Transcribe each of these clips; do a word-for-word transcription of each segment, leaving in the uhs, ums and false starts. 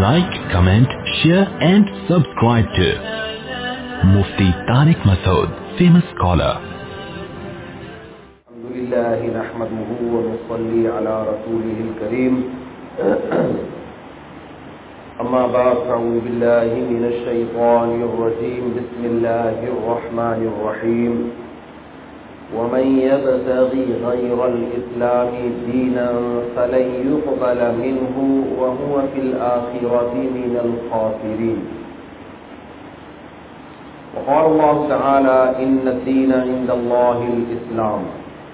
Like, comment, share and subscribe to Mufti Tariq Masood, famous scholar. Alhamdulillah nahmaduhu wa nusalli ala rasulihil kareem. Amma ba'd, a'udhu billahi minash shaytanir rajeem. Bismillahir rahmanir rahim. وَمَنْ يَبْتَغِي غَيْرَ الْإِسْلَامِ دِينًا فَلَنْ يُقْبَلَ مِنْهُ وَهُوَ فِي الْآخِرَةِ مِنَ الْخَاسِرِينَ. وقال الله تعالى إن الدين عند الله الإسلام.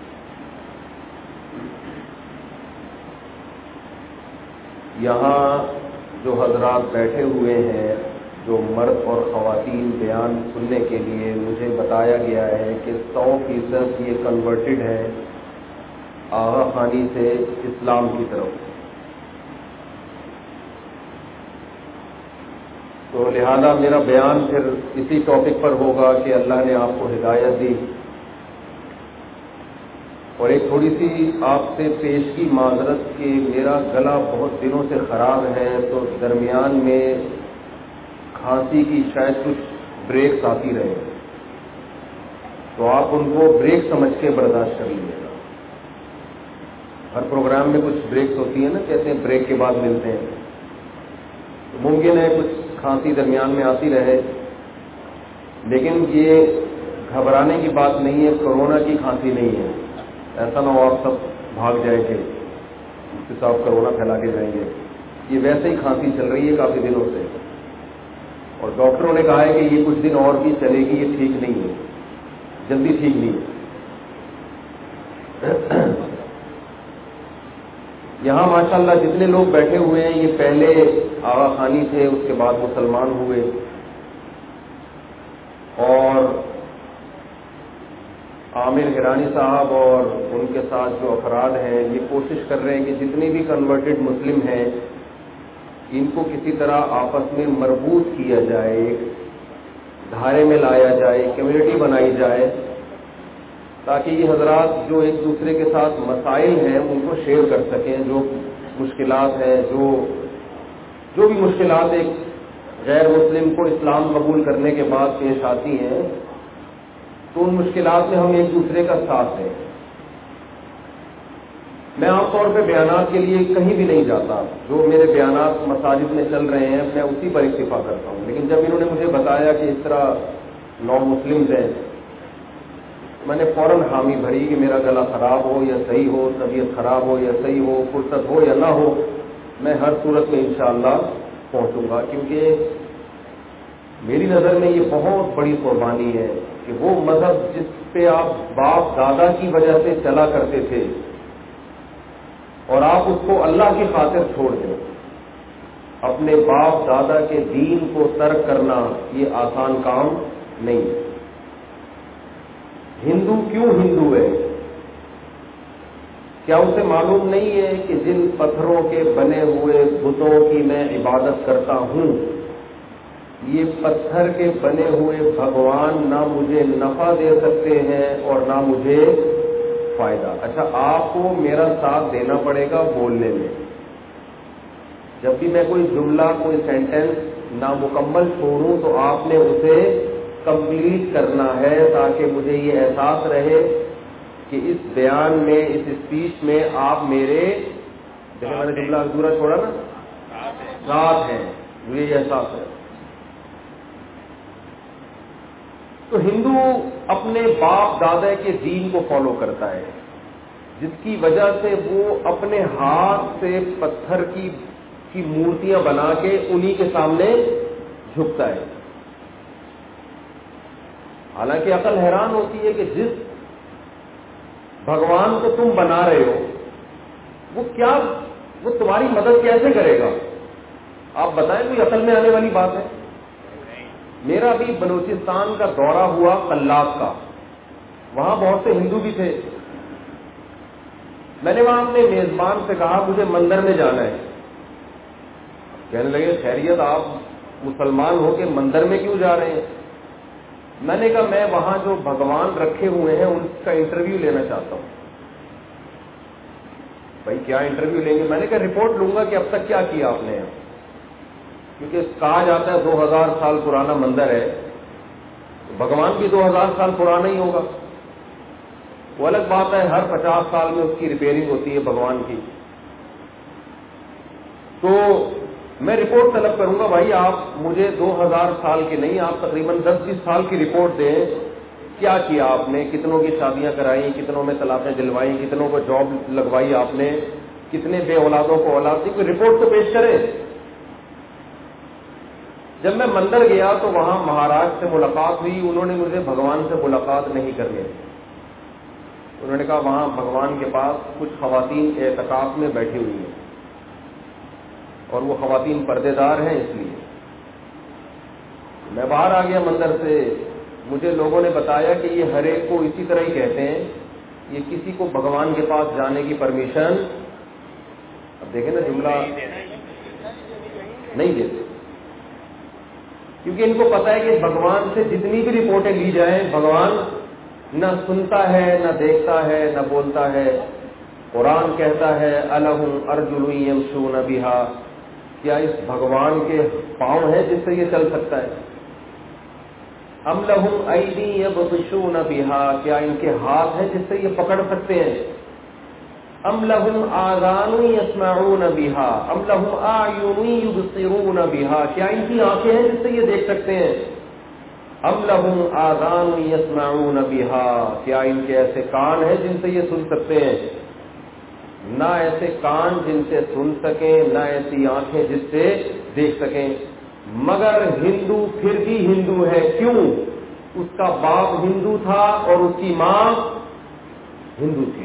یہاں جو حضرات بیٹھے ہوئے ہیں، جو مرد اور خواتین بیان سننے کے لیے، مجھے بتایا گیا ہے کہ سو فیصد یہ کنورٹڈ ہے آغا خانی سے اسلام کی طرف. تو لہذا میرا بیان پھر اسی ٹاپک پر ہوگا کہ اللہ نے آپ کو ہدایت دی. اور ایک تھوڑی سی آپ سے پیش کی معذرت کہ میرا گلا بہت دنوں سے خراب ہے، تو درمیان میں کھانسی کی شاید کچھ بریکس آتی رہے، تو آپ ان کو بریک سمجھ کے برداشت کر لیجیے گا. ہر پروگرام میں کچھ بریکس ہوتی ہیں نا، کہتے ہیں بریک کے بعد ملتے ہیں. تو ممکن ہے کچھ کھانسی درمیان میں آتی رہے، لیکن یہ گھبرانے کی بات نہیں ہے، کرونا کی کھانسی نہیں ہے. ایسا نہ ہو آپ سب بھاگ جائیں گے، مفتی صاحب کرونا پھیلا کے جائیں گے. یہ ویسے ہی کھانسی چل رہی ہے کافی دنوں سے، اور ڈاکٹروں نے کہا ہے کہ یہ کچھ دن اور بھی چلے گی، یہ ٹھیک نہیں ہے، جلدی ٹھیک نہیں ہے. یہاں ماشاءاللہ جتنے لوگ بیٹھے ہوئے ہیں یہ پہلے آغا خانی تھے، اس کے بعد مسلمان ہوئے. اور عامر ہرانی صاحب اور ان کے ساتھ جو افراد ہیں یہ کوشش کر رہے ہیں کہ جتنے بھی کنورٹڈ مسلم ہیں ان کو کسی طرح آپس میں مربوط کیا جائے، ایک دھارے میں لایا جائے، کمیونٹی بنائی جائے، تاکہ یہ حضرات جو ایک دوسرے کے ساتھ مسائل ہیں ان کو شیئر کر سکیں. جو مشکلات ہیں، جو جو بھی مشکلات ایک غیر مسلم کو اسلام قبول کرنے کے بعد پیش آتی ہیں، تو ان مشکلات میں ہم ایک دوسرے کا ساتھ دیں. میں عام طور پہ بیانات کے لیے کہیں بھی نہیں جاتا، جو میرے بیانات مساجد میں چل رہے ہیں میں اسی پر اکتفا کرتا ہوں. لیکن جب انہوں نے مجھے بتایا کہ اس طرح نو مسلمز ہیں، میں نے فوراً حامی بھری کہ میرا گلا خراب ہو یا صحیح ہو، طبیعت خراب ہو یا صحیح ہو، فرصت ہو یا نہ ہو، میں ہر صورت میں انشاءاللہ پہنچوں گا. کیونکہ میری نظر میں یہ بہت بڑی قربانی ہے کہ وہ مذہب جس پہ آپ باپ دادا کی وجہ سے چلا کرتے تھے اور آپ اس کو اللہ کی خاطر چھوڑ دیں. اپنے باپ دادا کے دین کو ترک کرنا یہ آسان کام نہیں. ہندو کیوں ہندو ہے؟ کیا اسے معلوم نہیں ہے کہ جن پتھروں کے بنے ہوئے بتوں کی میں عبادت کرتا ہوں، یہ پتھر کے بنے ہوئے بھگوان نہ مجھے نفع دے سکتے ہیں اور نہ مجھے فائدہ. اچھا، آپ کو میرا ساتھ دینا پڑے گا بولنے میں. جب بھی میں کوئی جملہ، کوئی سینٹینس نامکمل چھوڑوں تو آپ نے اسے کمپلیٹ کرنا ہے، تاکہ مجھے یہ احساس رہے کہ اس بیان میں، اس اسپیچ میں آپ میرے، جیسے میں نے جملہ ادھورا چھوڑا نا، ساتھ ہیں، مجھے یہ احساس ہے. تو ہندو اپنے باپ دادا کے دین کو فالو کرتا ہے، جس کی وجہ سے وہ اپنے ہاتھ سے پتھر کی کی مورتیاں بنا کے انہی کے سامنے جھکتا ہے. حالانکہ عقل حیران ہوتی ہے کہ جس بھگوان کو تم بنا رہے ہو وہ کیا، وہ تمہاری مدد کیسے کرے گا؟ آپ بتائیں، کوئی عقل میں آنے والی بات ہے؟ میرا بھی بلوچستان کا دورہ ہوا قلات کا، وہاں بہت سے ہندو بھی تھے. میں نے وہاں اپنے میزبان سے کہا مجھے مندر میں جانا ہے. کہنے لگے خیریت، آپ مسلمان ہو کے مندر میں کیوں جا رہے ہیں؟ میں نے کہا میں وہاں جو بھگوان رکھے ہوئے ہیں ان کا انٹرویو لینا چاہتا ہوں. بھائی کیا انٹرویو لیں گے؟ میں نے کہا رپورٹ لوں گا کہ اب تک کیا کیا آپ نے. کیونکہ کہا جاتا ہے دو ہزار سال پرانا مندر ہے، بھگوان بھی دو ہزار سال پرانا ہی ہوگا. وہ الگ بات ہے، ہر پچاس سال میں اس کی ریپیئرنگ ہوتی ہے بھگوان کی. تو میں رپورٹ طلب کروں گا، بھائی آپ مجھے دو ہزار سال کی نہیں، آپ تقریباً دس بیس سال کی رپورٹ دیں. کیا کیا آپ نے؟ کتنوں کی شادیاں کرائی، کتنوں میں طلاقیں دلوائی، کتنوں کو جاب لگوائی آپ نے، کتنے بے اولادوں کو اولاد دی، کوئی رپورٹ تو پیش کریں. جب میں مندر گیا تو وہاں مہاراج سے ملاقات ہوئی. انہوں نے مجھے بھگوان سے ملاقات نہیں کرنے دی. انہوں نے کہا وہاں بھگوان کے پاس کچھ خواتین اعتکاف میں بیٹھی ہوئی ہیں اور وہ خواتین پردے دار ہیں، اس لیے میں باہر آ گیا مندر سے. مجھے لوگوں نے بتایا کہ یہ ہر ایک کو اسی طرح ہی کہتے ہیں، یہ کسی کو بھگوان کے پاس جانے کی پرمیشن، اب دیکھیں نا جملہ، نہیں دیتے. کیونکہ ان کو پتا ہے کہ بھگوان سے جتنی بھی رپورٹیں لی جائیں، بھگوان نہ سنتا ہے، نہ دیکھتا ہے، نہ بولتا ہے. قرآن کہتا ہے الہم ارجل یمشون بہا، کیا اس بھگوان کے پاؤں ہیں جس سے یہ چل سکتا ہے؟ ام لہم ایدی یبطشون بہا، کیا ان کے ہاتھ ہیں جس سے یہ پکڑ سکتے ہیں؟ ام لہم آذان یسمعون بہا ام لہم اعین یبصرون بہا، کیا ان کی آنکھیں ہیں جس سے یہ دیکھ سکتے ہیں؟ ام لہم آذان یسمعون بہا، کیا ان کے ایسے کان ہیں جن سے یہ سن سکتے ہیں؟ نہ ایسے کان جن سے سن سکیں، نہ ایسی آنکھیں جس سے دیکھ سکیں. مگر ہندو پھر بھی ہندو ہے. کیوں؟ اس کا باپ ہندو تھا اور اس کی ماں ہندو تھی.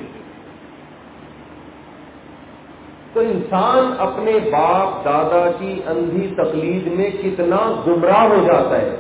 تو انسان اپنے باپ دادا کی اندھی تقلید میں کتنا گمراہ ہو جاتا ہے.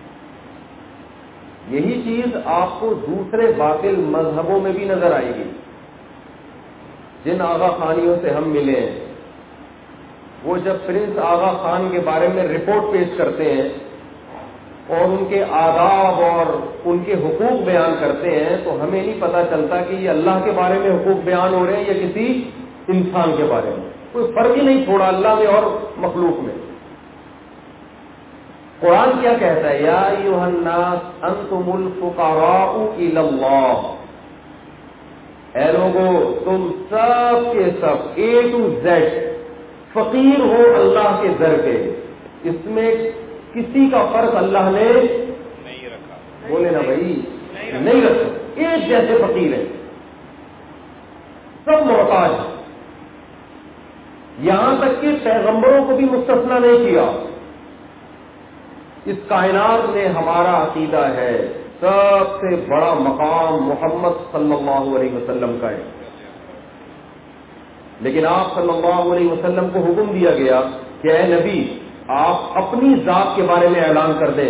یہی چیز آپ کو دوسرے باطل مذہبوں میں بھی نظر آئے گی. جن آغا خانیوں سے ہم ملے ہیں، وہ جب پرنس آغا خان کے بارے میں رپورٹ پیش کرتے ہیں اور ان کے آداب اور ان کے حقوق بیان کرتے ہیں، تو ہمیں نہیں پتہ چلتا کہ یہ اللہ کے بارے میں حقوق بیان ہو رہے ہیں یا کسی انسان کے بارے میں. کوئی فرق ہی نہیں چھوڑا اللہ میں اور مخلوق میں. قرآن کیا کہتا ہے؟ یا ایھا الناس انتم الفقراء الی اللہ، اے لوگو تم سب کے سب اے ٹو زیڈ فقیر ہو اللہ کے در کے. اس میں کسی کا فرق اللہ نے نہیں رکھا. بولے نا بھائی، نہیں رکھا. ایک جیسے فقیر ہیں، سب محتاج ہیں. یہاں تک کہ پیغمبروں کو بھی مستثنا نہیں کیا. اس کائنات میں ہمارا عقیدہ ہے سب سے بڑا مقام محمد صلی اللہ علیہ وسلم کا ہے. لیکن آپ صلی اللہ علیہ وسلم کو حکم دیا گیا کہ اے نبی، آپ اپنی ذات کے بارے میں اعلان کر دیں.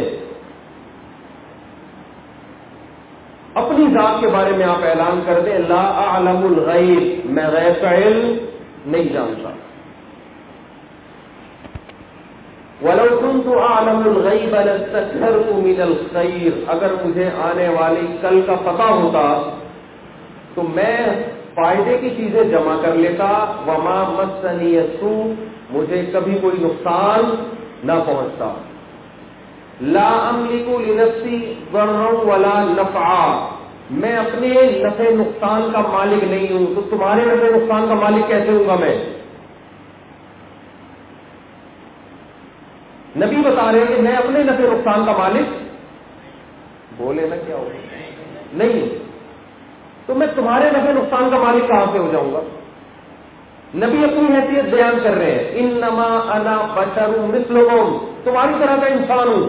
اپنی ذات کے بارے میں آپ اعلان کر دیں، لا اعلم الغیب، میں غیب کا علم نہیں جانتا. وَلَوْ كُنْتُ أَعْلَمُ الْغَيْبَ لَاسْتَكْثَرْتُ مِنَ الْخَيْرِ، اگر مجھے آنے والی کل کا پتہ ہوتا تو میں فائدے کی چیزیں جمع کر لیتا. وَمَا مَسَّنِيَ السُّوءُ، مجھے کبھی کوئی نقصان نہ پہنچتا. لَا أَمْلِكُ لِنَفْسِي ضَرًّا وَلَا نَفْعًا، میں اپنے نفع نقصان کا مالک نہیں ہوں. تو تمہارے نفع نقصان کا مالک کیسے ہوں گا میں؟ نبی بتا رہے ہیں کہ میں اپنے نفع نقصان کا مالک، بولے نا کیا ہوگا؟ نہیں. تو میں تمہارے نفع نقصان کا مالک کہاں سے ہو جاؤں گا؟ نبی اپنی حیثیت بیان کر رہے ہیں، انما انا بشر مثلکم، تمہاری طرح کا انسان ہوں.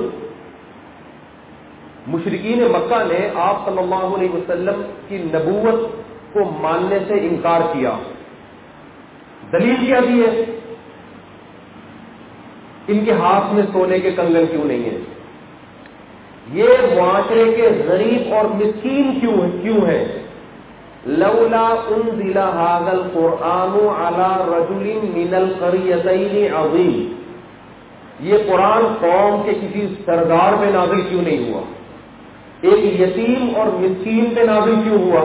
مشرکین مکہ نے آپ صلی اللہ علیہ وسلم کی نبوت کو ماننے سے انکار کیا. دلیل کیا دی ہے؟ ان کے ہاتھ میں سونے کے کنگن کیوں نہیں ہیں؟ یہ معاشرے کے غریب اور مسکین کیوں کیوں ہیں؟ لولا انزل هذا القرآن على رجل من القريتين عظيم، یہ قرآن قوم کے کسی سردار پہ نازل کیوں نہیں ہوا؟ ایک یتیم اور مسکین پہ نازل کیوں ہوا؟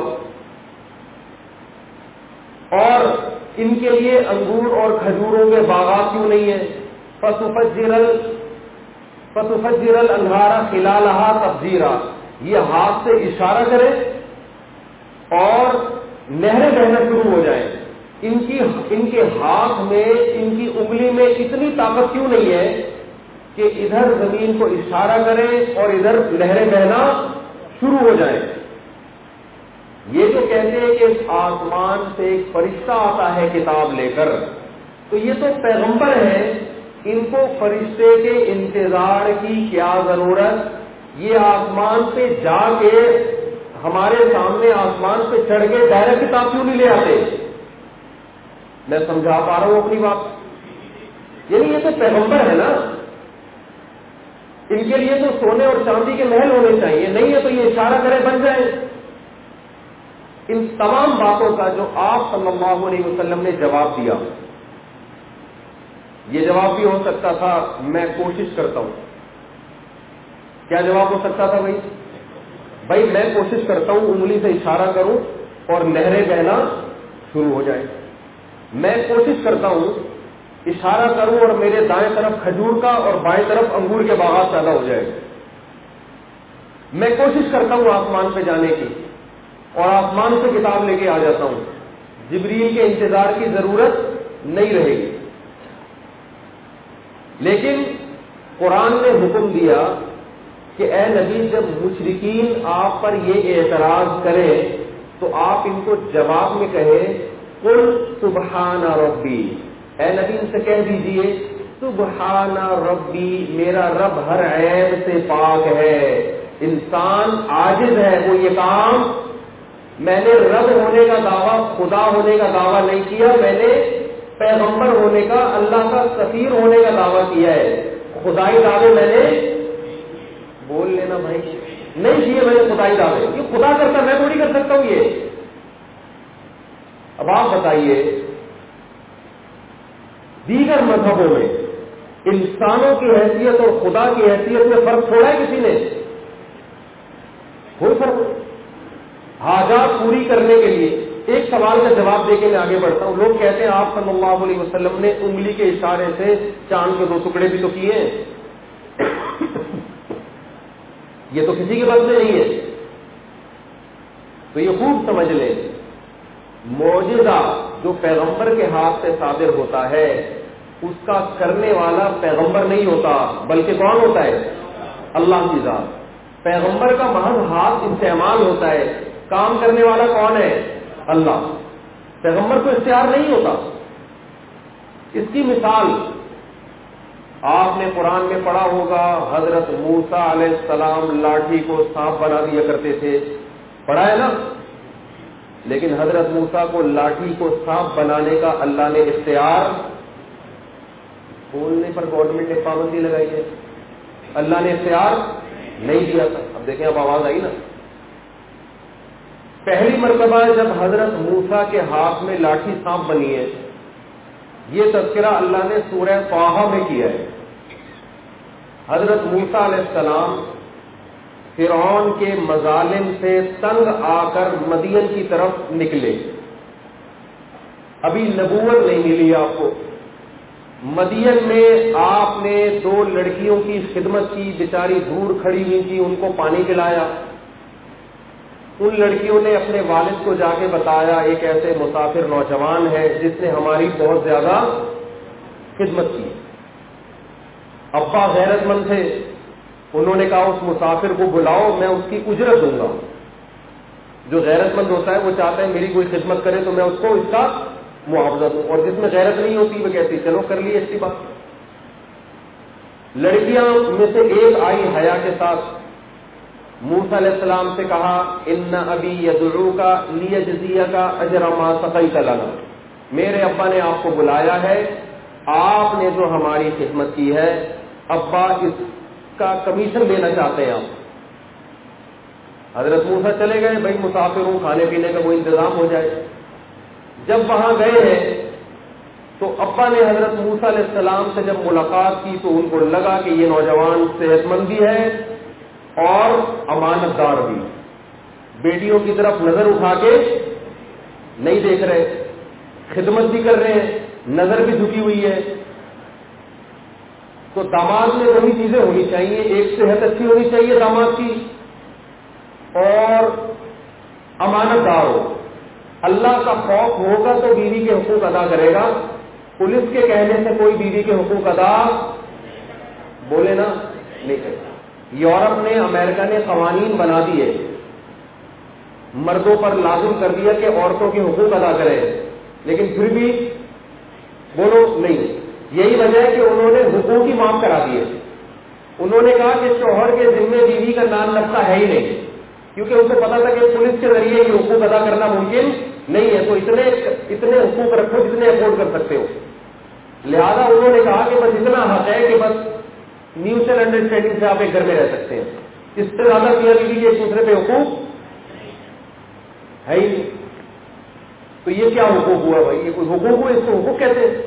اور ان کے لیے انگور اور کھجوروں کے باغات کیوں نہیں ہیں؟ فتفجر فتفجر الانہار خلالها تفجیرا، یہ ہاتھ سے اشارہ کرے اور نہریں بہنا شروع ہو جائیں. ان کی ان کے ہاتھ میں، ان کی انگلی میں اتنی طاقت کیوں نہیں ہے کہ ادھر زمین کو اشارہ کرے اور ادھر نہریں بہنا شروع ہو جائیں. یہ جو کہتے ہیں کہ آسمان سے ایک فرشتہ آتا ہے کتاب لے کر، تو یہ تو پیغمبر ہیں، ان کو فرشتے کے انتظار کی کیا ضرورت؟ یہ آسمان پہ جا کے ہمارے سامنے آسمان پہ چڑھ کے ڈائریکٹ کتاب کیوں نہیں لے آتے؟ میں سمجھا پا رہا ہوں اپنی بات؟ یعنی یہ تو پیغمبر ہے نا، ان کے لیے تو سونے اور چاندی کے محل ہونے چاہیے، نہیں ہے تو یہ اشارہ کرے بن جائے. ان تمام باتوں کا جو آپ صلی اللہ علیہ وسلم نے جواب دیا، یہ جواب بھی ہو سکتا تھا میں کوشش کرتا ہوں. کیا جواب ہو سکتا تھا بھائی؟ بھائی میں کوشش کرتا ہوں انگلی سے اشارہ کروں اور نہریں بہنا شروع ہو جائے. میں کوشش کرتا ہوں اشارہ کروں اور میرے دائیں طرف کھجور کا اور بائیں طرف انگور کے باغات پیدا ہو جائے. میں کوشش کرتا ہوں آسمان پہ جانے کی اور آسمان سے کتاب لے کے آ جاتا ہوں. جبریل کے انتظار کی ضرورت نہیں رہے گی. لیکن قرآن نے حکم دیا کہ اے نبی جب مشرکین آپ پر یہ اعتراض کریں تو آپ ان کو جواب میں کہیں قل سبحان ربی، اے نبی ان سے کہہ دیجئے سبحان ربی، میرا رب ہر عیب سے پاک ہے. انسان عاجز ہے، وہ یہ کام، میں نے رب ہونے کا دعویٰ، خدا ہونے کا دعویٰ نہیں کیا، میں نے پیغمبر ہونے کا، اللہ کا سفیر ہونے کا دعویٰ کیا ہے. خدائی دعوے میں نے بول لینا بھائی نہیں کیے، میں نے خدائی دعوے، یہ خدا کرتا، میں تھوڑی کر سکتا ہوں یہ. اب آپ بتائیے دیگر مذہبوں میں انسانوں کی حیثیت اور خدا کی حیثیت میں فرق چھوڑا ہے کسی نے؟ کوئی فرق نہیں. حاجات پوری کرنے کے لیے ایک سوال کا جواب دے کے میں آگے بڑھتا ہوں. لوگ کہتے ہیں آپ صلی اللہ علیہ وسلم نے انگلی کے اشارے سے چاند کے دو ٹکڑے بھی تو کیے ہیں. یہ تو کسی کے بس میں نہیں ہے. تو یہ خوب سمجھ لیں، معجزہ جو پیغمبر کے ہاتھ سے صادر ہوتا ہے اس کا کرنے والا پیغمبر نہیں ہوتا، بلکہ کون ہوتا ہے؟ اللہ کی ذات. پیغمبر کا محض ہاتھ استعمال ہوتا ہے، کام کرنے والا کون ہے؟ اللہ. پیغمبر کو اختیار نہیں ہوتا. اس کی مثال آپ نے قرآن میں پڑھا ہوگا، حضرت موسیٰ علیہ السلام لاٹھی کو سانپ بنا دیا کرتے تھے، پڑھا ہے نا؟ لیکن حضرت موسیٰ کو لاٹھی کو سانپ بنانے کا اللہ نے اختیار، بولنے پر گورنمنٹ نے پابندی لگائی ہے، اللہ نے اختیار نہیں دیا تھا. اب دیکھیں اب آواز آئی نا. پہلی مرتبہ جب حضرت موسیٰ کے ہاتھ میں لاٹھی سانپ بنی ہے، یہ تذکرہ اللہ نے سورہ طٰہٰ میں کیا ہے. حضرت موسیٰ علیہ السلام فرعون کے مظالم سے تنگ آ کر مدین کی طرف نکلے. ابھی نبوت نہیں ملی آپ کو. مدین میں آپ نے دو لڑکیوں کی خدمت کی، بیچاری دور کھڑی ہوئی تھی، ان کو پانی پلایا. ان لڑکیوں نے اپنے والد کو جا کے بتایا ایک ایسے مسافر نوجوان ہے جس نے ہماری بہت زیادہ خدمت کی. ابا غیرت مند تھے، انہوں نے کہا اس مسافر کو بلاؤ، میں اس کی اجرت دوں گا. جو غیرت مند ہوتا ہے وہ چاہتا ہے میری کوئی خدمت کرے تو میں اس کو اس کا معاوضہ دوں، اور جس میں غیرت نہیں ہوتی وہ کہتی چلو کر لی اچھی بات. لڑکیاں میں سے ایک آئی حیا کے ساتھ، موسیٰ علیہ السلام سے کہا ان ابی یدعوک لیجزیک اجر ما سقیت لنا، میرے ابا نے آپ کو بلایا ہے، آپ نے جو ہماری خدمت کی ہے ابا اس کا کمیشن دینا چاہتے ہیں آپ. حضرت موسیٰ چلے گئے، بھائی مسافر ہوں، کھانے پینے کا وہ انتظام ہو جائے. جب وہاں گئے ہیں تو ابا نے حضرت موسیٰ علیہ السلام سے جب ملاقات کی تو ان کو لگا کہ یہ نوجوان صحت مند بھی ہے اور امانت دار بھی. بیٹیوں کی طرف نظر اٹھا کے نہیں دیکھ رہے، خدمت بھی کر رہے ہیں، نظر بھی جھکی ہوئی ہے. تو داماد میں وہی چیزیں ہونی چاہیے، ایک صحت اچھی ہونی چاہیے داماد کی، اور امانت دار ہو، اللہ کا خوف ہوگا تو بیوی کے حقوق ادا کرے گا. پولیس کے کہنے سے کوئی بیوی کے حقوق ادا بولے نا نہیں کرتا. یورپ نے، امریکہ نے قوانین بنا دیے، مردوں پر لازم کر دیا کہ عورتوں کے حقوق ادا کریں، لیکن پھر بھی بولو نہیں. یہی وجہ ہے کہ انہوں نے حقوق ہی معاف کرا دیے. انہوں نے کہا کہ شوہر کے ذمے بیوی کا نام رکھتا ہے ہی نہیں، کیونکہ ان کو پتا تھا کہ پولیس کے ذریعے یہ حقوق ادا کرنا ممکن نہیں ہے، تو اتنے اتنے حقوق رکھو جتنے افورڈ کر سکتے ہو. لہذا انہوں نے کہا کہ بس اتنا حق ہے کہ بس میوچل انڈرسٹینڈنگ سے آپ ایک گھر میں رہ سکتے ہیں، اس سے زیادہ میاں بیوی کے ایک دوسرے پہ حقوق ہے ہی نہیں. تو یہ کیا حقوق ہوا بھائی؟ یہ کوئی حقوق ہوئے؟ اس کو حقوق کہتے ہیں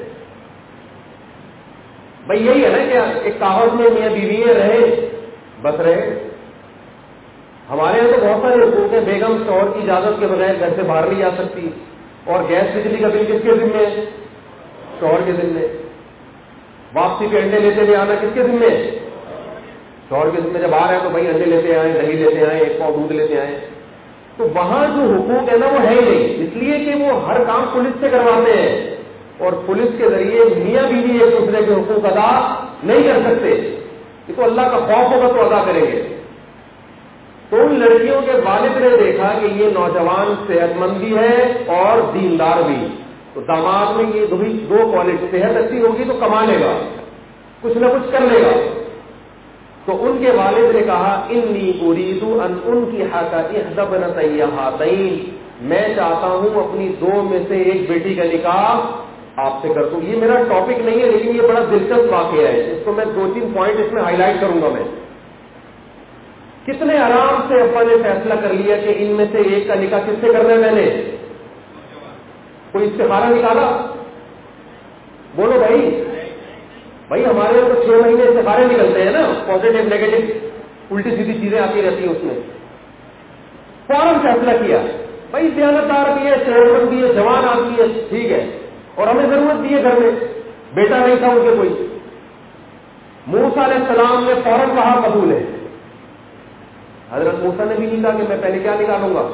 بھائی. یہی ہے نا کہ ایک کاغذ میں میاں بیوی رہے بس رہے. ہمارے یہاں تو بہت سارے حقوق ہیں. بیگم شوہر کی اجازت کے بغیر گھر سے باہر نہیں جا سکتی، اور گیس بجلی کا بل کس کے ذمے ہے؟ شوہر کے ذمے. واپسی پہ انڈے لیتے ہوئے آنا کس کے ذمے ہے؟ شوہر کے ذمے. جب آ رہے ہیں تو بھائی انڈے لیتے آئیں، دہی لیتے آئیں، ایک پاؤ دودھ لیتے آئیں. تو وہاں جو حقوق ہے نا وہ ہے ہی نہیں، اس لیے کہ وہ ہر کام پولیس سے کرواتے ہیں، اور پولیس کے ذریعے میاں بیوی ایک دوسرے کے حقوق ادا نہیں کر سکتے. یہ تو اللہ کا خوف ہوگا تو ادا کریں گے. تو ان لڑکیوں کے والد نے دیکھا کہ یہ نوجوان صحت مند بھی ہے اور دیندار بھی، تو داماد میں یہ دو کوالٹی، صحت اچھی ہوگی تو کما لے گا، کچھ نہ کچھ کر لے گا. تو ان کے والد نے کہا انی اريد ان انكح احدى ابنتي هاتين، میں چاہتا ہوں اپنی دو میں سے ایک بیٹی کا نکاح آپ سے کر دوں. یہ میرا ٹاپک نہیں ہے، لیکن یہ بڑا دلچسپ واقعہ ہے، اس کو میں دو تین پوائنٹ اس میں ہائی لائٹ کروں گا. میں کتنے آرام سے ابا نے فیصلہ کر لیا کہ ان میں سے ایک کا نکاح کس سے کرنا ہے. میں نے کوئی استخارہ نکالا؟ بولو بھائی. بھائی ہمارے یہاں تو چھ مہینے استخارے نکلتے ہیں نا، پازیٹیو نیگیٹو الٹی سیدھی چیزیں آتی رہتی ہیں اس میں. فوراً فیصلہ کیا بھائی دیانتدار بھی ہے، صحت مند بھی ہے، جوان آدمی ہے، ٹھیک ہے، اور ہمیں ضرورت بھی ہے گھر میں، بیٹا نہیں تھا ان کے کوئی. موسیٰ علیہ السلام نے فوراً کہا قبول ہے. حضرت موسیٰ نے بھی نہیں کہا کہ میں پہلے کیا نکالوں گا،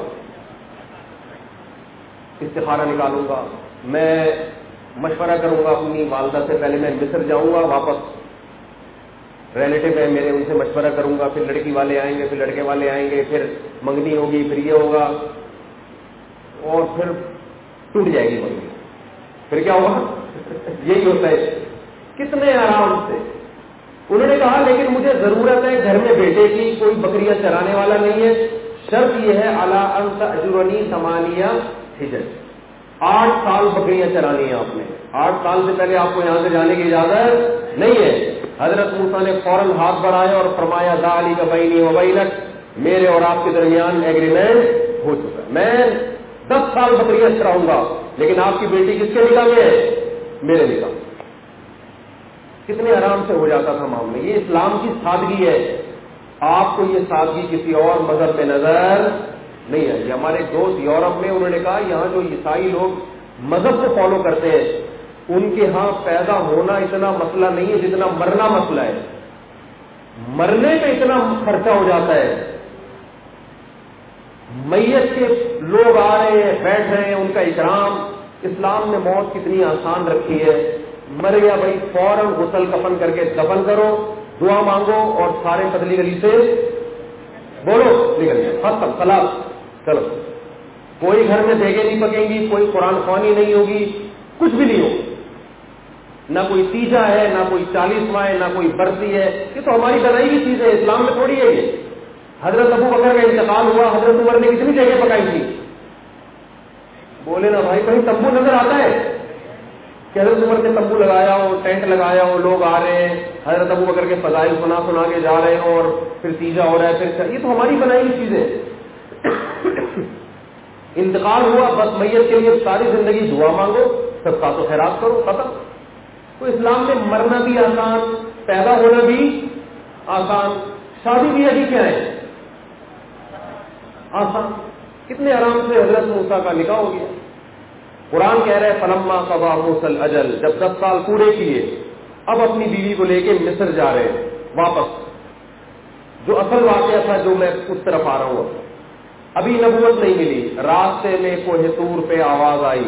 استخارہ نکالوں گا، میں مشورہ کروں گا اپنی والدہ سے، پہلے میں مصر جاؤں گا، واپس ریلیٹیو ہے میرے، ان سے مشورہ کروں گا، پھر لڑکی والے آئیں گے، پھر لڑکے والے آئیں گے، پھر منگنی ہوگی، پھر یہ ہوگا، اور پھر ٹوٹ جائے گی منگنی. پھر کیا ہوگا؟ یہی ہوتا ہے. کتنے آرام سے انہوں نے کہا لیکن مجھے ضرورت ہے گھر میں بیٹے کی، کوئی بکریاں چرانے والا نہیں ہے، شرط یہ ہے الا ان تأجرنی ثمانیہ حجج، آٹھ سال بکریاں چرانی ہیں آپ نے، آٹھ سال سے پہلے آپ کو یہاں سے جانے کی اجازت نہیں ہے. حضرت موسیٰ نے فوراً ہاتھ بڑھایا اور فرمایا ذالک بینی و بینک، میرے اور آپ کے درمیان ایگریمنٹ ہو چکا ہے، میں دس سال بکریاں چراؤں گا، لیکن آپ کی بیٹی کس کے نکاح میں ہے؟ میرے نکاح. کتنے آرام سے ہو جاتا تھا معاملہ. یہ اسلام کی سادگی ہے. آپ کو یہ سادگی کسی اور مذہب میں نظر نہیں ہے. یہ ہمارے دوست یورپ میں، انہوں نے کہا یہاں جو عیسائی لوگ مذہب کو فالو کرتے ہیں ان کے ہاں پیدا ہونا اتنا مسئلہ نہیں ہے جتنا مرنا مسئلہ ہے. مرنے پہ اتنا خرچہ ہو جاتا ہے. میت کے لوگ آ رہے ہیں، بیٹھ رہے ہیں، ان کا اکرام. اسلام نے موت کتنی آسان رکھی ہے. مر گیا بھائی فوراً غسل کفن کر کے دفن کرو، دعا مانگو، اور سارے پتلی گلی سے بولو نکل جائے، ختم خلاص. چلو کوئی گھر میں دیگیں نہیں پکیں گی، کوئی قرآن خوانی نہیں ہوگی، کچھ بھی نہیں ہوگا. نہ کوئی تیجا ہے، نہ کوئی چالیسواں ہے، نہ کوئی برسی ہے. یہ تو ہماری بنائی کی چیز ہے، اسلام میں تھوڑی ہے یہ. حضرت ابو بکر کا انتقال ہوا، حضرت عمر نے کتنی جگہ پکائی تھی؟ بولے نا بھائی، کہیں تمبو نظر آتا ہے کہ حضرت عمر نے تمبو لگایا ہو، ٹینٹ لگایا ہو، لوگ آ رہے ہیں، حضرت ابو بکر کے فضائل سنا سنا کے جا رہے ہیں، اور پھر تیجا ہو رہا ہے. پھر یہ تو ہماری بنائی کی چیزیں. انتقال ہوا، بس میت کے لیے ساری زندگی دعا مانگو، صدقات و خیرات کرو، ختم. تو اسلام میں مرنا بھی آسان، پیدا ہونا بھی آسان، شادی بھی ابھی کیا ہے آسان. کتنے آرام سے حضرت موسیٰ کا نکاح ہو گیا. قرآن کہہ رہے فلما قضى موسى الاجل، جب دس سال پورے کیے اب اپنی بیوی کو لے کے مصر جا رہے ہیں واپس. جو اصل واقعہ تھا جو میں اس طرف آ رہا ہوں, ابھی نبوت نہیں ملی, راستے میں کوہ طور پہ آواز آئی,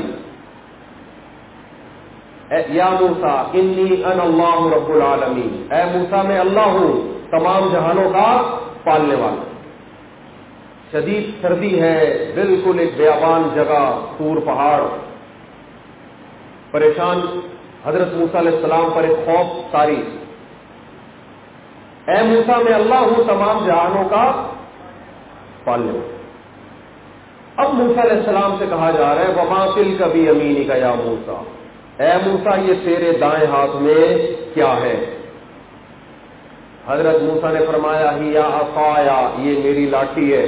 یا موسیٰ انی انا اللہ رب العالمین, اے موسیٰ میں اللہ ہوں تمام جہانوں کا پالنے والا. شدید سردی ہے, بالکل ایک بیابان جگہ, طور پہاڑ. پریشان حضرت موسیٰ علیہ السلام پر ایک خوف طاری, اے موسیٰ میں اللہ ہوں تمام جہانوں کا پالنے والا. اب موسیٰ علیہ السلام سے کہا جا رہا ہے وما تلک بیمینک یا موسیٰ, اے موسیٰ یہ تیرے دائیں ہاتھ میں کیا ہے؟ حضرت موسیٰ نے فرمایا ہی یا عصایا, یہ میری لاٹھی ہے,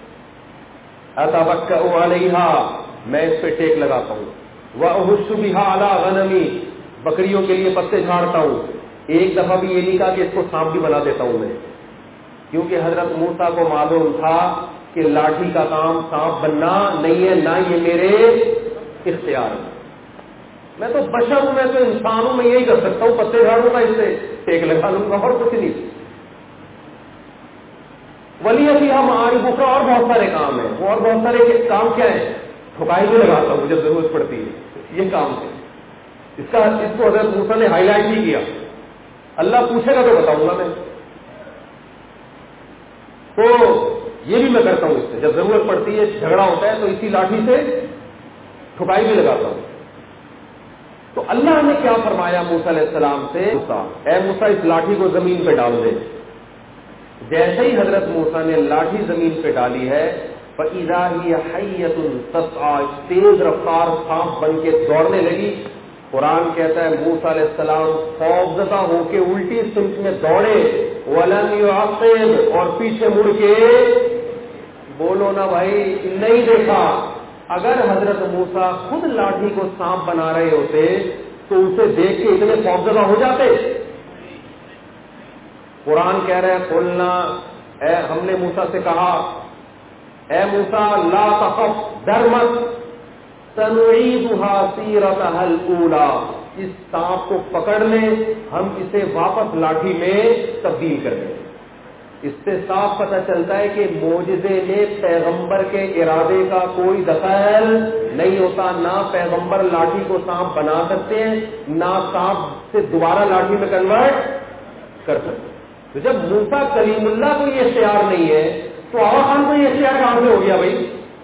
اتوکأ علیہا, میں اس پہ ٹیک لگاتا ہوں, واہش بہا علی غنمی, بکریوں کے لیے پتے جھاڑتا ہوں. ایک دفعہ بھی یہ نہیں کہا کہ اس کو سانپ بھی بنا دیتا ہوں میں, کیونکہ حضرت موسیٰ کو معلوم تھا کہ لاٹھی کا کام سانپ بننا نہیں ہے, نہ یہ میرے اختیار میں. میں تو بشر ہوں, میں تو انسان ہوں, میں یہی کر سکتا ہوں, پتے جھاڑوں گا, اس سے ٹیک لگا لوں گا, اور کچھ نہیں. ولی ابھی ہم معارف کا اور بہت سارے کام ہیں, وہ اور بہت سارے کام کیا ہیں, ٹھکائی بھی لگاتا ہوں جب ضرورت پڑتی ہے, یہ کام ہے. اس کا اس کو حضرت موسیٰ نے ہائی لائٹ نہیں کیا, اللہ پوچھے گا تو بتاؤں گا میں. تو یہ بھی میں کرتا ہوں, اس سے جب ضرورت پڑتی ہے, جھگڑا ہوتا ہے تو اسی لاٹھی سے ٹھکائی بھی لگاتا ہوں. تو اللہ نے کیا فرمایا موسیٰ علیہ السلام سے, اے موسیٰ اس لاٹھی کو زمین پہ ڈال دے. جیسے ہی حضرت موسیٰ نے لاٹھی زمین پہ ڈالی ہے, فَإِذَا هِيَ حَيَّةٌ تَسْعَىٰ, تیز رفتار سانپ بن کے دوڑنے لگی. قرآن کہتا ہے موسیٰ علیہ السلام خوفزدہ ہو کے الٹی سمت میں دوڑے, وَلَمْ يُعَقِّبْ, اور پیچھے مڑ کے بولو نا بھائی نہیں دیکھا. اگر حضرت موسیٰ خود لاٹھی کو سانپ بنا رہے ہوتے تو اسے دیکھ کے اتنے خوفزدہ ہو جاتے. قرآن کہہ رہے ہیں قلنا, اے ہم نے موسیٰ سے کہا اے موسیٰ لا تخف, ڈر مت, سنعیدها سیرتها الاولی, اس سانپ کو پکڑ لیں, ہم اسے واپس لاٹھی میں تبدیل کر دیں. اس سے صاف پتہ چلتا ہے کہ معجزے میں پیغمبر کے ارادے کا کوئی دخل نہیں ہوتا. نہ پیغمبر لاٹھی کو سانپ بنا سکتے ہیں, نہ سانپ سے دوبارہ لاٹھی میں کنورٹ کر سکتے. تو جب موسیٰ کلیم اللہ کو یہ اختیار نہیں ہے تو آغا خان کو یہ اختیار کہاں سے ہو گیا بھائی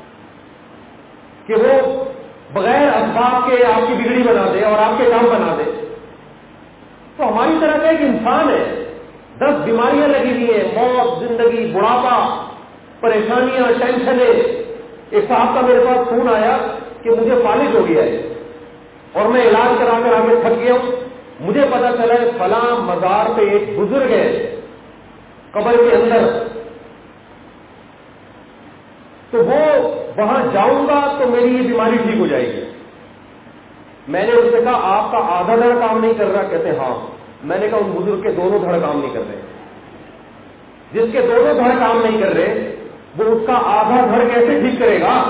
کہ وہ بغیر اسباب کے آپ کی بگڑی بنا دے اور آپ کے کام بنا دے؟ تو ہماری طرح کا ایک انسان ہے, دس بیماریاں لگی ہوئی ہیں, موت, زندگی, بڑھاپا, پریشانیاں, ٹینشنیں. ایک صاحب کا میرے پاس فون آیا کہ مجھے فالج ہو گیا ہے اور میں علاج کرا کر آگے تھک گیا ہوں. مجھے پتا چلا ہے فلاں مزار پہ ایک بزرگ ہے قبر کے اندر, تو وہ وہاں جاؤں گا تو میری یہ بیماری ٹھیک ہو جائے گی. میں نے اس سے کہا آپ کا آدھا دھڑ کام نہیں کر رہا؟ کہتے ہاں. میں نے کہا ان بزرگ کے دونوں دھڑ کام نہیں کر رہے. جس کے دونوں دھڑ کام نہیں کر رہے وہ اس کا آدھا دھڑ کیسے ٹھیک کرے گا؟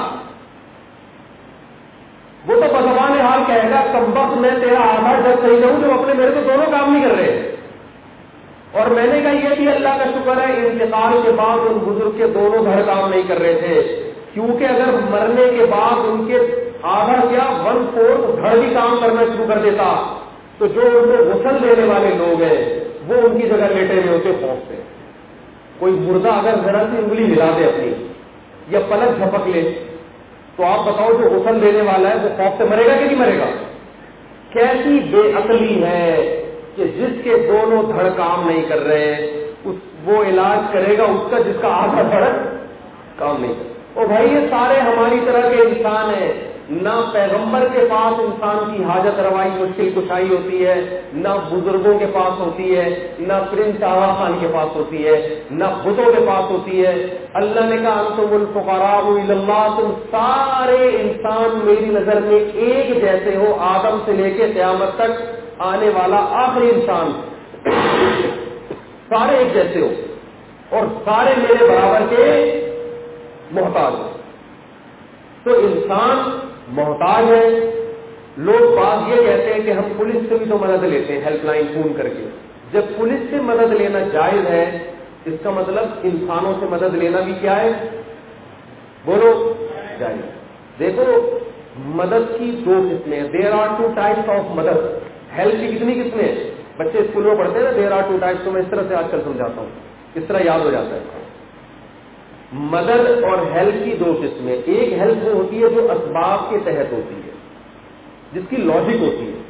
وہ تو بزبان حال کہے گا کمبخت میں تیرا آدھا دھڑ صحیح کروں جو اپنے میرے تو دونوں کام نہیں کر رہے. اور میں نے کہا یہ بھی اللہ کا شکر ہے انتقال کے بعد ان بزرگ کے دونوں دھڑ کام نہیں کر رہے تھے, کیونکہ اگر مرنے کے بعد ان کے آدھا کیا ون فورتھ دھڑ بھی کام کرنا شروع کر دیتا تو جو ان کو غسل دینے والے لوگ ہیں وہ ان کی جگہ لیٹے ہوئے ہوتے خوف سے. کوئی مردہ اگر ذرا سی انگلی ہلا دے اپنی یا پلک جھپک لے تو آپ بتاؤ جو غسل دینے والا ہے وہ خوف سے مرے گا کہ نہیں مرے گا؟ کیسی بے عقلی ہے کہ جس کے دونوں دھڑ کام نہیں کر رہے اس وہ علاج کرے گا اس کا جس کا آدھا دھڑ کام نہیں کرے. او بھائی یہ سارے ہماری طرح کے انسان ہیں. نہ پیغمبر کے پاس انسان کی حاجت روائی مشکل کشائی ہوتی ہے, نہ بزرگوں کے پاس ہوتی ہے, نہ پرنس آغا خان کے پاس ہوتی ہے, نہ بتوں کے پاس ہوتی ہے. اللہ نے کہا انتم الفقراء الی اللہ, تم سارے انسان میری نظر میں ایک جیسے ہو, آدم سے لے کے قیامت تک آنے والا آخری انسان سارے ایک جیسے ہو اور سارے میرے برابر کے محتاج ہو. تو انسان محتاج ہے لوگ بات یہ کہتے ہیں کہ ہم پولیس سے بھی تو مدد لیتے ہیں ہیلپ لائن فون کر کے. جب پولیس سے مدد لینا جائز ہے اس کا مطلب انسانوں سے مدد لینا بھی کیا ہے؟ بولو جائز. دیکھو مدد کی دو قسمیں ہیں. There are two types of مدد. ہیلپ کی کتنی قسمیں ہیں؟ بچے اسکول میں پڑھتے ہیں نا دیر آر ٹو ٹائپس. تو میں اس طرح سے آج کل سمجھاتا ہوں, اس طرح یاد ہو جاتا ہے. مدد اور ہیلپ کی دو قسمیں. ایک ہیلپ وہ ہوتی ہے جو اسباب کے تحت ہوتی ہے, جس کی لاجک ہوتی ہے.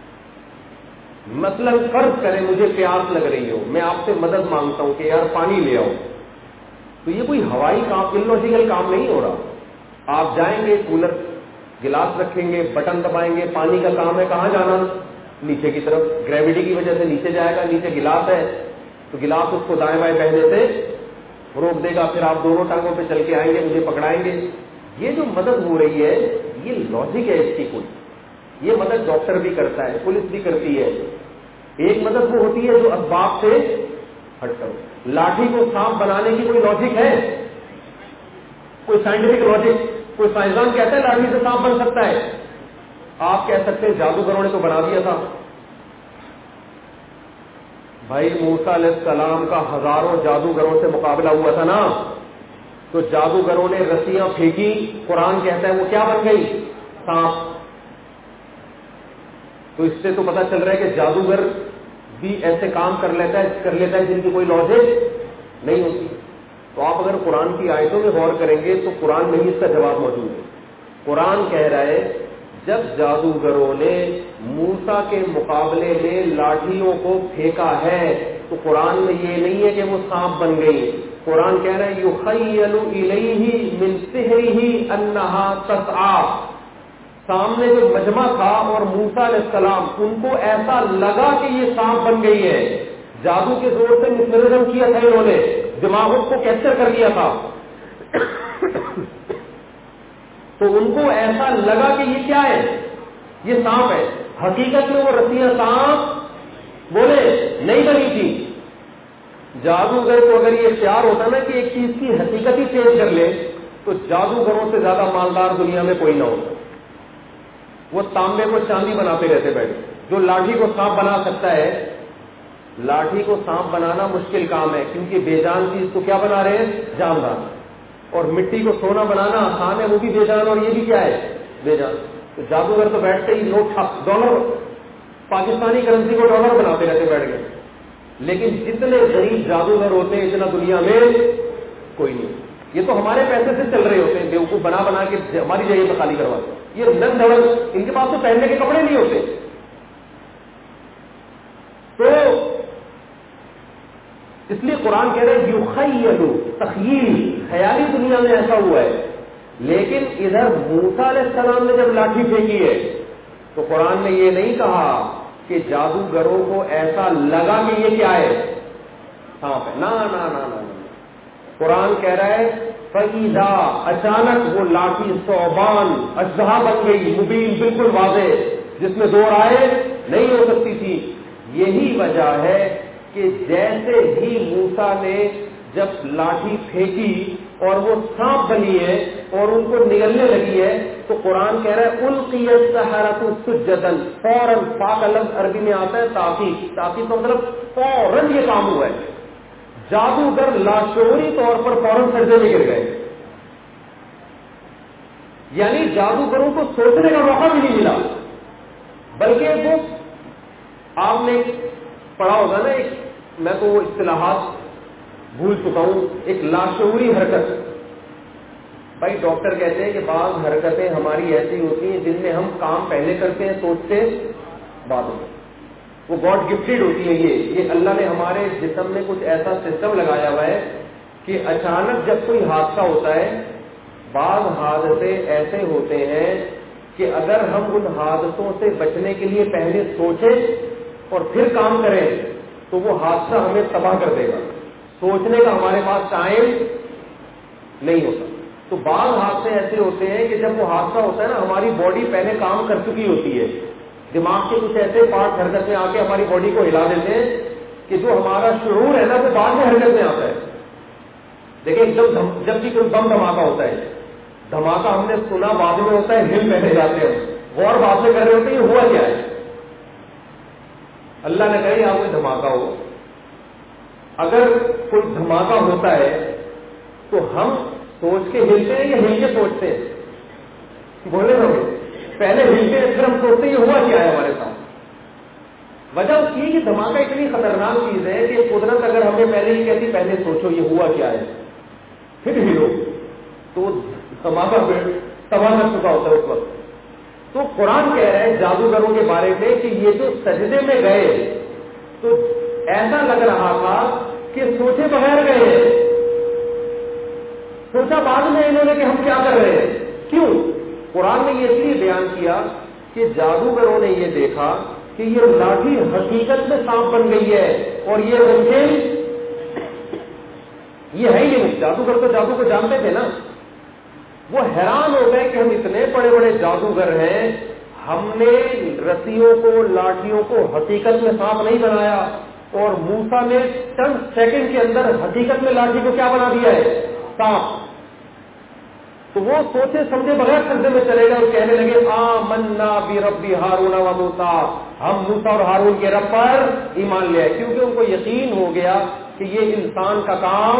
مثلا فرض کریں مجھے پیاس لگ رہی ہو, میں آپ سے مدد مانگتا ہوں کہ یار پانی لے آؤ, تو یہ کوئی ہوائی کام, انلوجیکل کام نہیں ہو رہا. آپ جائیں گے, کولر گلاس رکھیں گے, بٹن دبائیں گے, پانی کا کام ہے کہاں جانا؟ نیچے کی طرف. گریوٹی کی وجہ سے نیچے جائے گا, نیچے گلاس ہے تو گلاس اس کو دائیں بائیں بہنے سے روک دے گا, پھر آپ دونوں ٹانگوں پہ چل کے آئیں گے, مجھے پکڑائیں گے. یہ جو مدد ہو رہی ہے یہ لاجک ہے اس کی کوئی. یہ مدد ڈاکٹر بھی کرتا ہے, پولیس بھی کرتی ہے. ایک مدد وہ ہوتی ہے جو اسباب سے ہٹ کر. لاٹھی کو سانپ بنانے کی کوئی لاجک ہے؟ کوئی سائنٹیفک لاجک؟ کوئی سائنسدان کہتا ہے لاٹھی سے سانپ بن سکتا ہے؟ آپ کہہ سکتے ہیں جادوگروں نے تو بنا دیا تھا. بھائی موسیٰ علیہ السلام کا ہزاروں جادوگروں سے مقابلہ ہوا تھا نا, تو جادوگروں نے رسیاں پھینکی, قرآن کہتا ہے وہ کیا بن گئی؟ سانپ. تو اس سے تو پتا چل رہا ہے کہ جادوگر بھی ایسے کام کر لیتا ہے کر لیتا ہے جن کی کوئی لاجک نہیں ہوتی. تو آپ اگر قرآن کی آیتوں میں غور کریں گے تو قرآن میں ہی اس کا جواب موجود ہے. قرآن کہہ رہا ہے جب جادوگروں نے موسیٰ کے مقابلے میں لاٹھیوں کو پھینکا ہے تو قرآن میں یہ نہیں ہے کہ وہ سانپ بن گئی. قرآن کہہ رہا ہے یخیل الیہ من سحرہ انہا تسعی. سامنے جو مجمع تھا اور موسیٰ علیہ السلام, ان کو ایسا لگا کہ یہ سانپ بن گئی ہے. جادو کے زور سے مسمرزم کیا تھا انہوں نے, دماغوں کو کیپچر کر لیا تھا, تو ان کو ایسا لگا کہ یہ کیا ہے؟ یہ سانپ ہے. حقیقت میں وہ رسیاں سانپ بولے نہیں بنی تھی. جادوگر کو اگر یہ اختیار ہوتا نا کہ ایک چیز کی حقیقت ہی چینج کر لے تو جادوگروں سے زیادہ مالدار دنیا میں کوئی نہ ہوتا. وہ تانبے کو چاندی بناتے رہتے بیٹھے. جو لاٹھی کو سانپ بنا سکتا ہے, لاٹھی کو سانپ بنانا مشکل کام ہے کیونکہ بے جان چیز کو کیا بنا رہے ہیں؟ جاندار. اور مٹی کو سونا بنانا آسان ہے, وہ بھی بے جان, اور یہ بھی کیا ہے؟ بے جان. تو جادوگر تو بیٹھتے ہی نوٹ ڈالر, پاکستانی کرنسی کو ڈالر بناتے رہتے بیٹھ گئے. لیکن جتنے غریب جادوگر ہوتے ہیں اتنا دنیا میں کوئی نہیں. یہ تو ہمارے پیسے سے چل رہے ہوتے ہیں, بیوقوف بنا بنا کے ہماری جگہ پہ خالی کرواتے. یہ ننگ دھڑ, ان کے پاس تو پہننے کے کپڑے نہیں ہوتے. تو اس لیے قرآن کہہ رہے یخیل, تخیل, خیالی دنیا میں ایسا ہوا ہے. لیکن ادھر موسیٰ علیہ السلام نے جب لاٹھی پھینکی ہے تو قرآن نے یہ نہیں کہا کہ جادوگروں کو ایسا لگا کہ یہ کیا ہے؟ سانپ ہے. نا نا نا نا. قرآن کہہ رہا ہے فَإِذَا, اچانک وہ لاٹھی ثعبان اژدہا بن گئی, مبین, بالکل واضح, جس میں دو رائے نہیں ہو سکتی تھی. یہی وجہ ہے کہ جیسے ہی موسیٰ نے جب لاٹھی پھینکی اور وہ سانپ بنی ہے اور ان کو نگلنے لگی ہے تو قرآن کہہ رہا ہے القی السحرۃ سجدا, فوراً. پاک لفظ عربی میں آتا ہے تاقیق. تاقیق کا مطلب فوراً یہ کام ہوا ہے. جادوگر لاشعوری طور پر فوراً سجدے میں گر گئے. یعنی جادوگروں کو سوچنے کا موقع بھی نہیں ملا, بلکہ وہ آپ نے پڑھا ہوگا نا, ایک میں تو وہ اصطلاحات بھول چکا ہوں, ایک لاشعوری حرکت. بھائی ڈاکٹر کہتے ہیں کہ بعض حرکتیں ہماری ایسی ہوتی ہیں جن میں ہم کام پہلے کرتے ہیں, سوچتے بعد میں. وہ گاڈ گفٹڈ ہوتی ہے. یہ یہ اللہ نے ہمارے جسم میں کچھ ایسا سسٹم لگایا ہوا ہے کہ اچانک جب کوئی حادثہ ہوتا ہے, بعض حادثے ایسے ہوتے ہیں کہ اگر ہم ان حادثوں سے بچنے کے لیے پہلے سوچیں اور پھر کام کریں تو وہ حادثہ ہمیں تباہ کر دے گا. سوچنے کا ہمارے پاس ٹائم نہیں ہوتا. تو بعض حادثے ایسے ہوتے ہیں کہ جب وہ حادثہ ہوتا ہے نا, ہماری باڈی پہلے کام کر چکی ہوتی ہے. دماغ کے کچھ ایسے پارٹ حرکت میں آ کے ہماری باڈی کو ہلا دیتے ہیں کہ جو ہمارا شعور ہے نا وہ بعد میں حرکت میں آتا ہے. دیکھیں جب جب بھی کوئی بم دھماکہ ہوتا ہے, دھماکہ ہم نے سنا بعد میں ہوتا ہے, ہل پہلے جاتے ہیں. غور بات میں کر رہے ہوتے ہیں یہ ہوا کیا ہے. اللہ نے کہا یہاں کوئی دھماکہ ہو. اگر کوئی دھماکہ ہوتا ہے تو ہم سوچ کے ہلتے ہیں یا ہل کے سوچتے ہیں؟ بولے نا پہلے ہلتے ہیں پھر ہم سوچتے ہیں یہ ہوا کیا ہے ہمارے ساتھ. وجہ اس کی کہ دھماکہ اتنی خطرناک چیز ہے کہ قدرت اگر ہمیں پہلے ہی کہتی پہلے سوچو یہ ہوا کیا ہے پھر ہلو تو دھماکہ تباہ کر چکا ہوتا ہے اس وقت. تو قرآن کہہ رہا ہے جادوگروں کے بارے میں کہ یہ جو سجدے میں گئے تو ایسا لگ رہا تھا کہ سوچے بغیر گئے ہیں. سوچا بعد میں انہوں نے کہ ہم کیا کر رہے ہیں. کیوں؟ قرآن نے یہ اس لیے بیان کیا کہ جادوگروں نے یہ دیکھا کہ یہ لاٹھی حقیقت میں سانپ بن گئی ہے اور یہ ممکن یہ ہے یہ جادوگر تو جادو کو جانتے تھے نا. وہ حیران ہو گئے کہ ہم اتنے بڑے بڑے جادوگر ہیں ہم نے رسیوں کو لاٹھیوں کو حقیقت میں سانپ نہیں بنایا اور موسیٰ نے چند سیکنڈ کے اندر حقیقت میں لاٹھی کو کیا بنا دیا ہے سانپ. تو وہ سوچے سمجھے بغیر سجدے میں چلے گئے اور کہنے لگے آمنا برب ہارون و موسیٰ ہم موسیٰ اور ہارون کے رب پر ایمان لے آئے. کیونکہ ان کو یقین ہو گیا کہ یہ انسان کا کام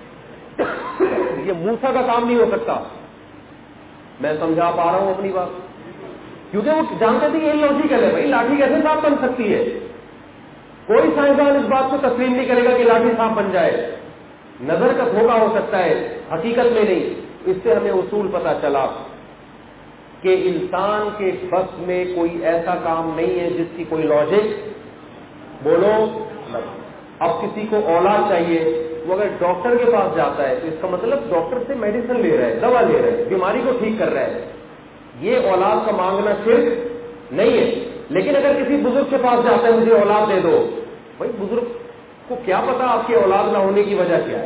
یہ موسیٰ کا کام نہیں ہو سکتا. میں سمجھا پا رہا ہوں اپنی بات کیونکہ وہ جانتے تھے یہ لاجیکل ہے بھائی لاٹھی کیسے سانپ بن سکتی ہے. کوئی سائنسدان اس بات کو تسلیم نہیں کرے گا کہ لاٹھی سانپ بن جائے. نظر کا دھوکہ ہو سکتا ہے حقیقت میں نہیں. اس سے ہمیں اصول پتا چلا کہ انسان کے بس میں کوئی ایسا کام نہیں ہے جس کی کوئی لاجک بولو. اب کسی کو اولاد چاہیے وہ اگر ڈاکٹر کے پاس جاتا ہے تو اس کا مطلب ڈاکٹر سے میڈیسن لے رہا ہے دوا لے رہا ہے بیماری کو ٹھیک کر رہا ہے. یہ اولاد کا مانگنا شرک نہیں ہے. لیکن اگر کسی بزرگ کے پاس جاتا ہے مجھے اولاد دے دو بھائی بزرگ کو کیا پتا آپ کی اولاد نہ ہونے کی وجہ کیا ہے.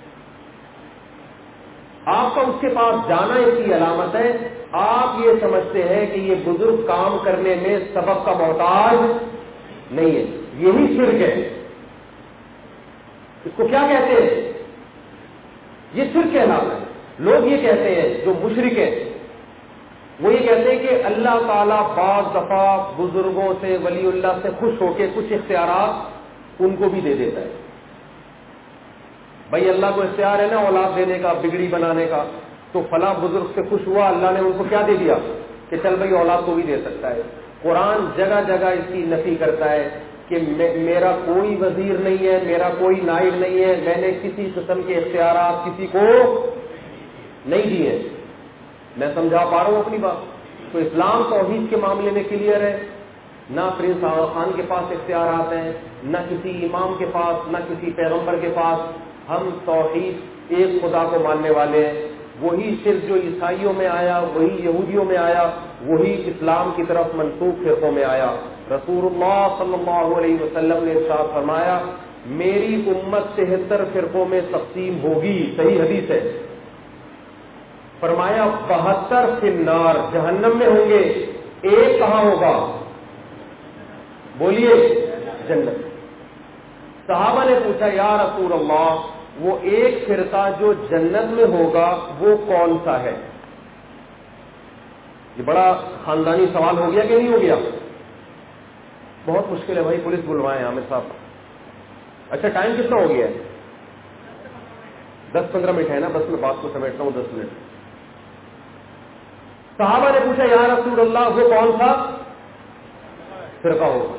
آپ کا اس کے پاس جانا اس کی علامت ہے. آپ یہ سمجھتے ہیں کہ یہ بزرگ کام کرنے میں سبب کا محتاج نہیں ہے. یہی شرک ہے. اس کو کیا کہتے ہیں؟ یہ شرک کہلاتا ہے. لوگ یہ کہتے ہیں جو مشرک ہیں وہ یہ کہتے ہیں کہ اللہ تعالیٰ بعض دفعہ بزرگوں سے ولی اللہ سے خوش ہو کے کچھ اختیارات ان کو بھی دے دیتا ہے. بھائی اللہ کو اختیار ہے نا اولاد دینے کا بگڑی بنانے کا تو فلاں بزرگ سے خوش ہوا اللہ نے ان کو کیا دے دیا کہ چل بھائی اولاد کو بھی دے سکتا ہے. قرآن جگہ جگہ اس کی نفی کرتا ہے کہ میرا کوئی وزیر نہیں ہے میرا کوئی نائب نہیں ہے میں نے کسی قسم کے اختیارات کسی کو نہیں دیے. میں سمجھا پا رہا ہوں اپنی بات. تو اسلام توحید کے معاملے میں کلیئر ہے. نہ پرنس آغا خان کے پاس اختیارات ہیں نہ کسی امام کے پاس نہ کسی پیغمبر کے پاس. ہم توحید ایک خدا کو ماننے والے ہیں. وہی شرک جو عیسائیوں میں آیا وہی یہودیوں میں آیا وہی اسلام کی طرف منسوخ فرقوں میں آیا. رسول اللہ صلی اللہ علیہ وسلم نے ارشاد فرمایا میری امت تہتر فرقوں میں تقسیم ہوگی. صحیح حدیث ہے. فرمایا بہتر فی النار جہنم میں ہوں گے. ایک کہاں ہوگا بولیے جنت. صحابہ نے پوچھا یا رسول اللہ وہ ایک فرقہ جو جنت میں ہوگا وہ کون سا ہے؟ یہ بڑا خاندانی سوال ہو گیا کہ نہیں ہو گیا؟ بہت مشکل ہے بھائی. پولیس بلوائیں عامر صاحب. اچھا ٹائم کتنا ہو گیا ہے؟ دس پندرہ منٹ ہے نا. بس میں بات کو سمیٹتا ہوں دس منٹ. صحابہ نے پوچھا یا رسول اللہ وہ کون سا فرقہ ہوگا؟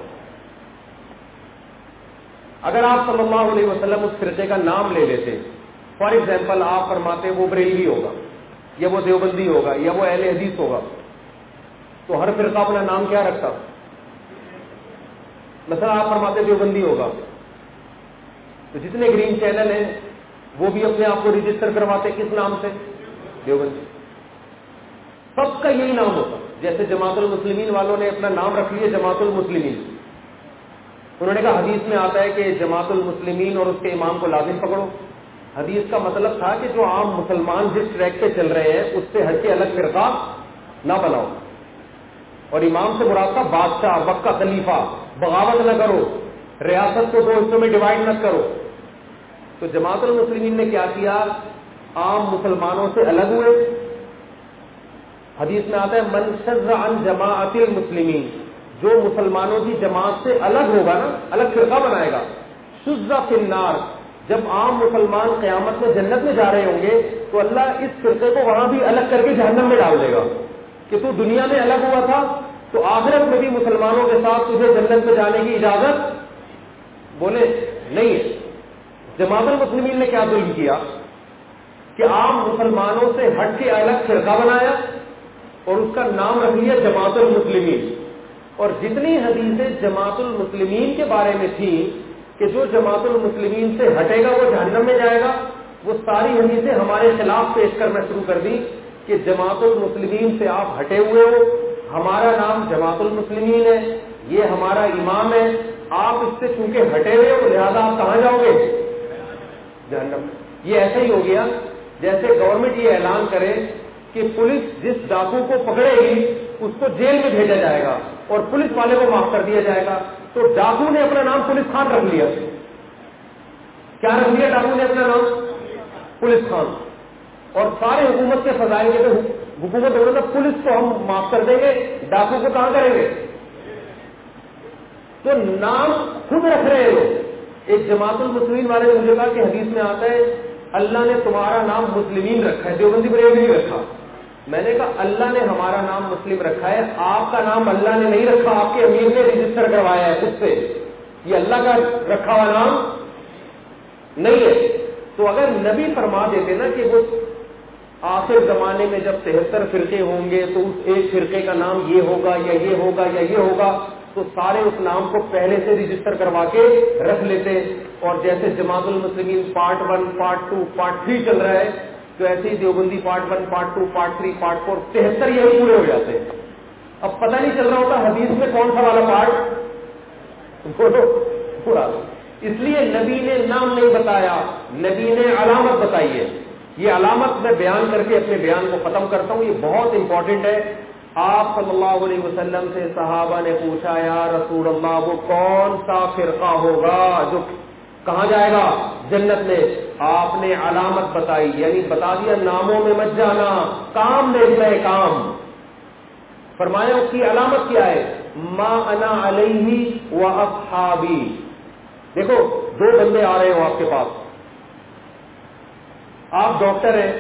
اگر آپ صلی اللہ علیہ وسلم اس فرقے کا نام لے لیتے فار ایگزامپل آپ فرماتے وہ بریلوی ہوگا یا وہ دیوبندی ہوگا یا وہ اہل حدیث ہوگا تو ہر فرقہ اپنا نام کیا رکھتا؟ مثلا آپ فرماتے دیوبندی ہوگا تو جتنے گرین چینل ہیں وہ بھی اپنے آپ کو رجسٹر کرواتے کس نام سے؟ دیوبندی. سب کا یہی نام ہوتا. جیسے جماعت المسلمین والوں نے اپنا نام رکھ لیا جماعت المسلمین. انہوں نے کہا حدیث میں آتا ہے کہ جماعت المسلمین اور اس کے امام کو لازم پکڑو. حدیث کا مطلب تھا کہ جو عام مسلمان جس ٹریک پہ چل رہے ہیں اس سے ہٹ کے الگ فرقہ نہ بناؤ. اور امام سے مراد تھا بادشاہ وقت کا خلیفہ. بغاوت نہ کرو. ریاست کو دو حصوں میں ڈیوائڈ نہ کرو. تو جماعت المسلمین نے کیا کیا؟ عام مسلمانوں سے الگ ہوئے حدیث میں آتا ہے من شذ عن جماعت المسلمین، جو مسلمانوں کی جماعت سے الگ ہوگا نا، الگ فرقہ بنائے گا، شذ فی النار، جب عام مسلمان قیامت میں جنت میں جا رہے ہوں گے تو اللہ اس فرقے کو وہاں بھی الگ کر کے جہنم میں ڈال دے گا کہ تو دنیا میں الگ ہوا تھا تو آخرت میں بھی مسلمانوں کے ساتھ تجھے جنت میں جانے کی اجازت بولے نہیں ہے۔ جماعت المسلمین نے کیا ظلم کیا کہ عام مسلمانوں سے ہٹ کے الگ فرقہ بنایا اور اس کا نام رکھ لیا جماعت المسلمین، اور جتنی حدیثیں جماعت المسلمین کے بارے میں تھیں کہ جو جماعت المسلمین سے ہٹے گا وہ جہنم میں جائے گا، وہ ساری حدیثیں ہمارے خلاف پیش کرنا شروع کر دی کہ جماعت المسلمین سے آپ ہٹے ہوئے ہو، ہمارا نام جماعت المسلمین ہے، یہ ہمارا امام ہے، آپ اس سے چونکہ ہٹے ہوئے ہو لہذا آپ کہاں جاؤ گے؟ جہنم۔ یہ ایسا ہی ہو گیا جیسے گورنمنٹ یہ اعلان کرے کہ پولیس جس ڈاکو کو پکڑے گی اس کو جیل میں بھیجا جائے گا اور پولیس والے کو معاف کر دیا جائے گا، تو ڈاکو نے اپنا نام پولیس خان رکھ لیا۔ کیا رکھ لیا ڈاکو نے اپنا نام؟ پولیس خان۔ اور سارے حکومت کے فضائل کے حکومت بولے پولیس کو ہم معاف کر دیں گے، ڈاکو کو کہاں کریں گے؟ تو نام خود رکھ رہے ہو۔ ایک جماعت المسلمین والے نے مجھے کہا کہ حدیث میں آتا ہے اللہ نے تمہارا نام مسلمین رکھا ہے، دیوبندی بریلوی نہیں رکھا۔ میں نے کہا اللہ نے ہمارا نام مسلم رکھا ہے، آپ کا نام اللہ نے نہیں رکھا، آپ کے امیر نے رجسٹر کروایا ہے خود سے، یہ اللہ کا رکھا ہوا نام نہیں ہے۔ تو اگر نبی فرما دیتے نا کہ وہ آخر زمانے میں جب تہتر فرقے ہوں گے تو اس ایک فرقے کا نام یہ ہوگا یا یہ ہوگا یا یہ ہوگا، تو سارے اس نام کو پہلے سے رجسٹر کروا کے رکھ لیتے، اور جیسے جماعت المسلمین part one part two part three چل رہا ہے تو ایسے ہی Deobandi part one part two part three part four تہتر یہی پورے ہو جاتے ہیں۔ اب پتہ نہیں چل رہا ہوتا حدیث میں کون سا والا پارٹ بولو پورا۔ اس لیے نبی نے نام نہیں بتایا، نبی نے علامت بتائی ہے۔ یہ علامت میں بیان کر کے اپنے بیان کو ختم کرتا ہوں، یہ بہت امپورٹنٹ ہے۔ آپ صلی اللہ علیہ وسلم سے صحابہ نے پوچھا یا رسول اللہ وہ کون سا فرقہ ہوگا جو کہاں جائے گا؟ جنت میں۔ آپ نے علامت بتائی، یعنی بتا دیا ناموں میں مت جانا، کام دیکھنا ہے کام۔ فرمایا اس کی علامت کیا ہے؟ ما انا علیہ و اصحابی۔ دیکھو دو بندے آ رہے ہو آپ کے پاس، آپ ڈاکٹر ہیں،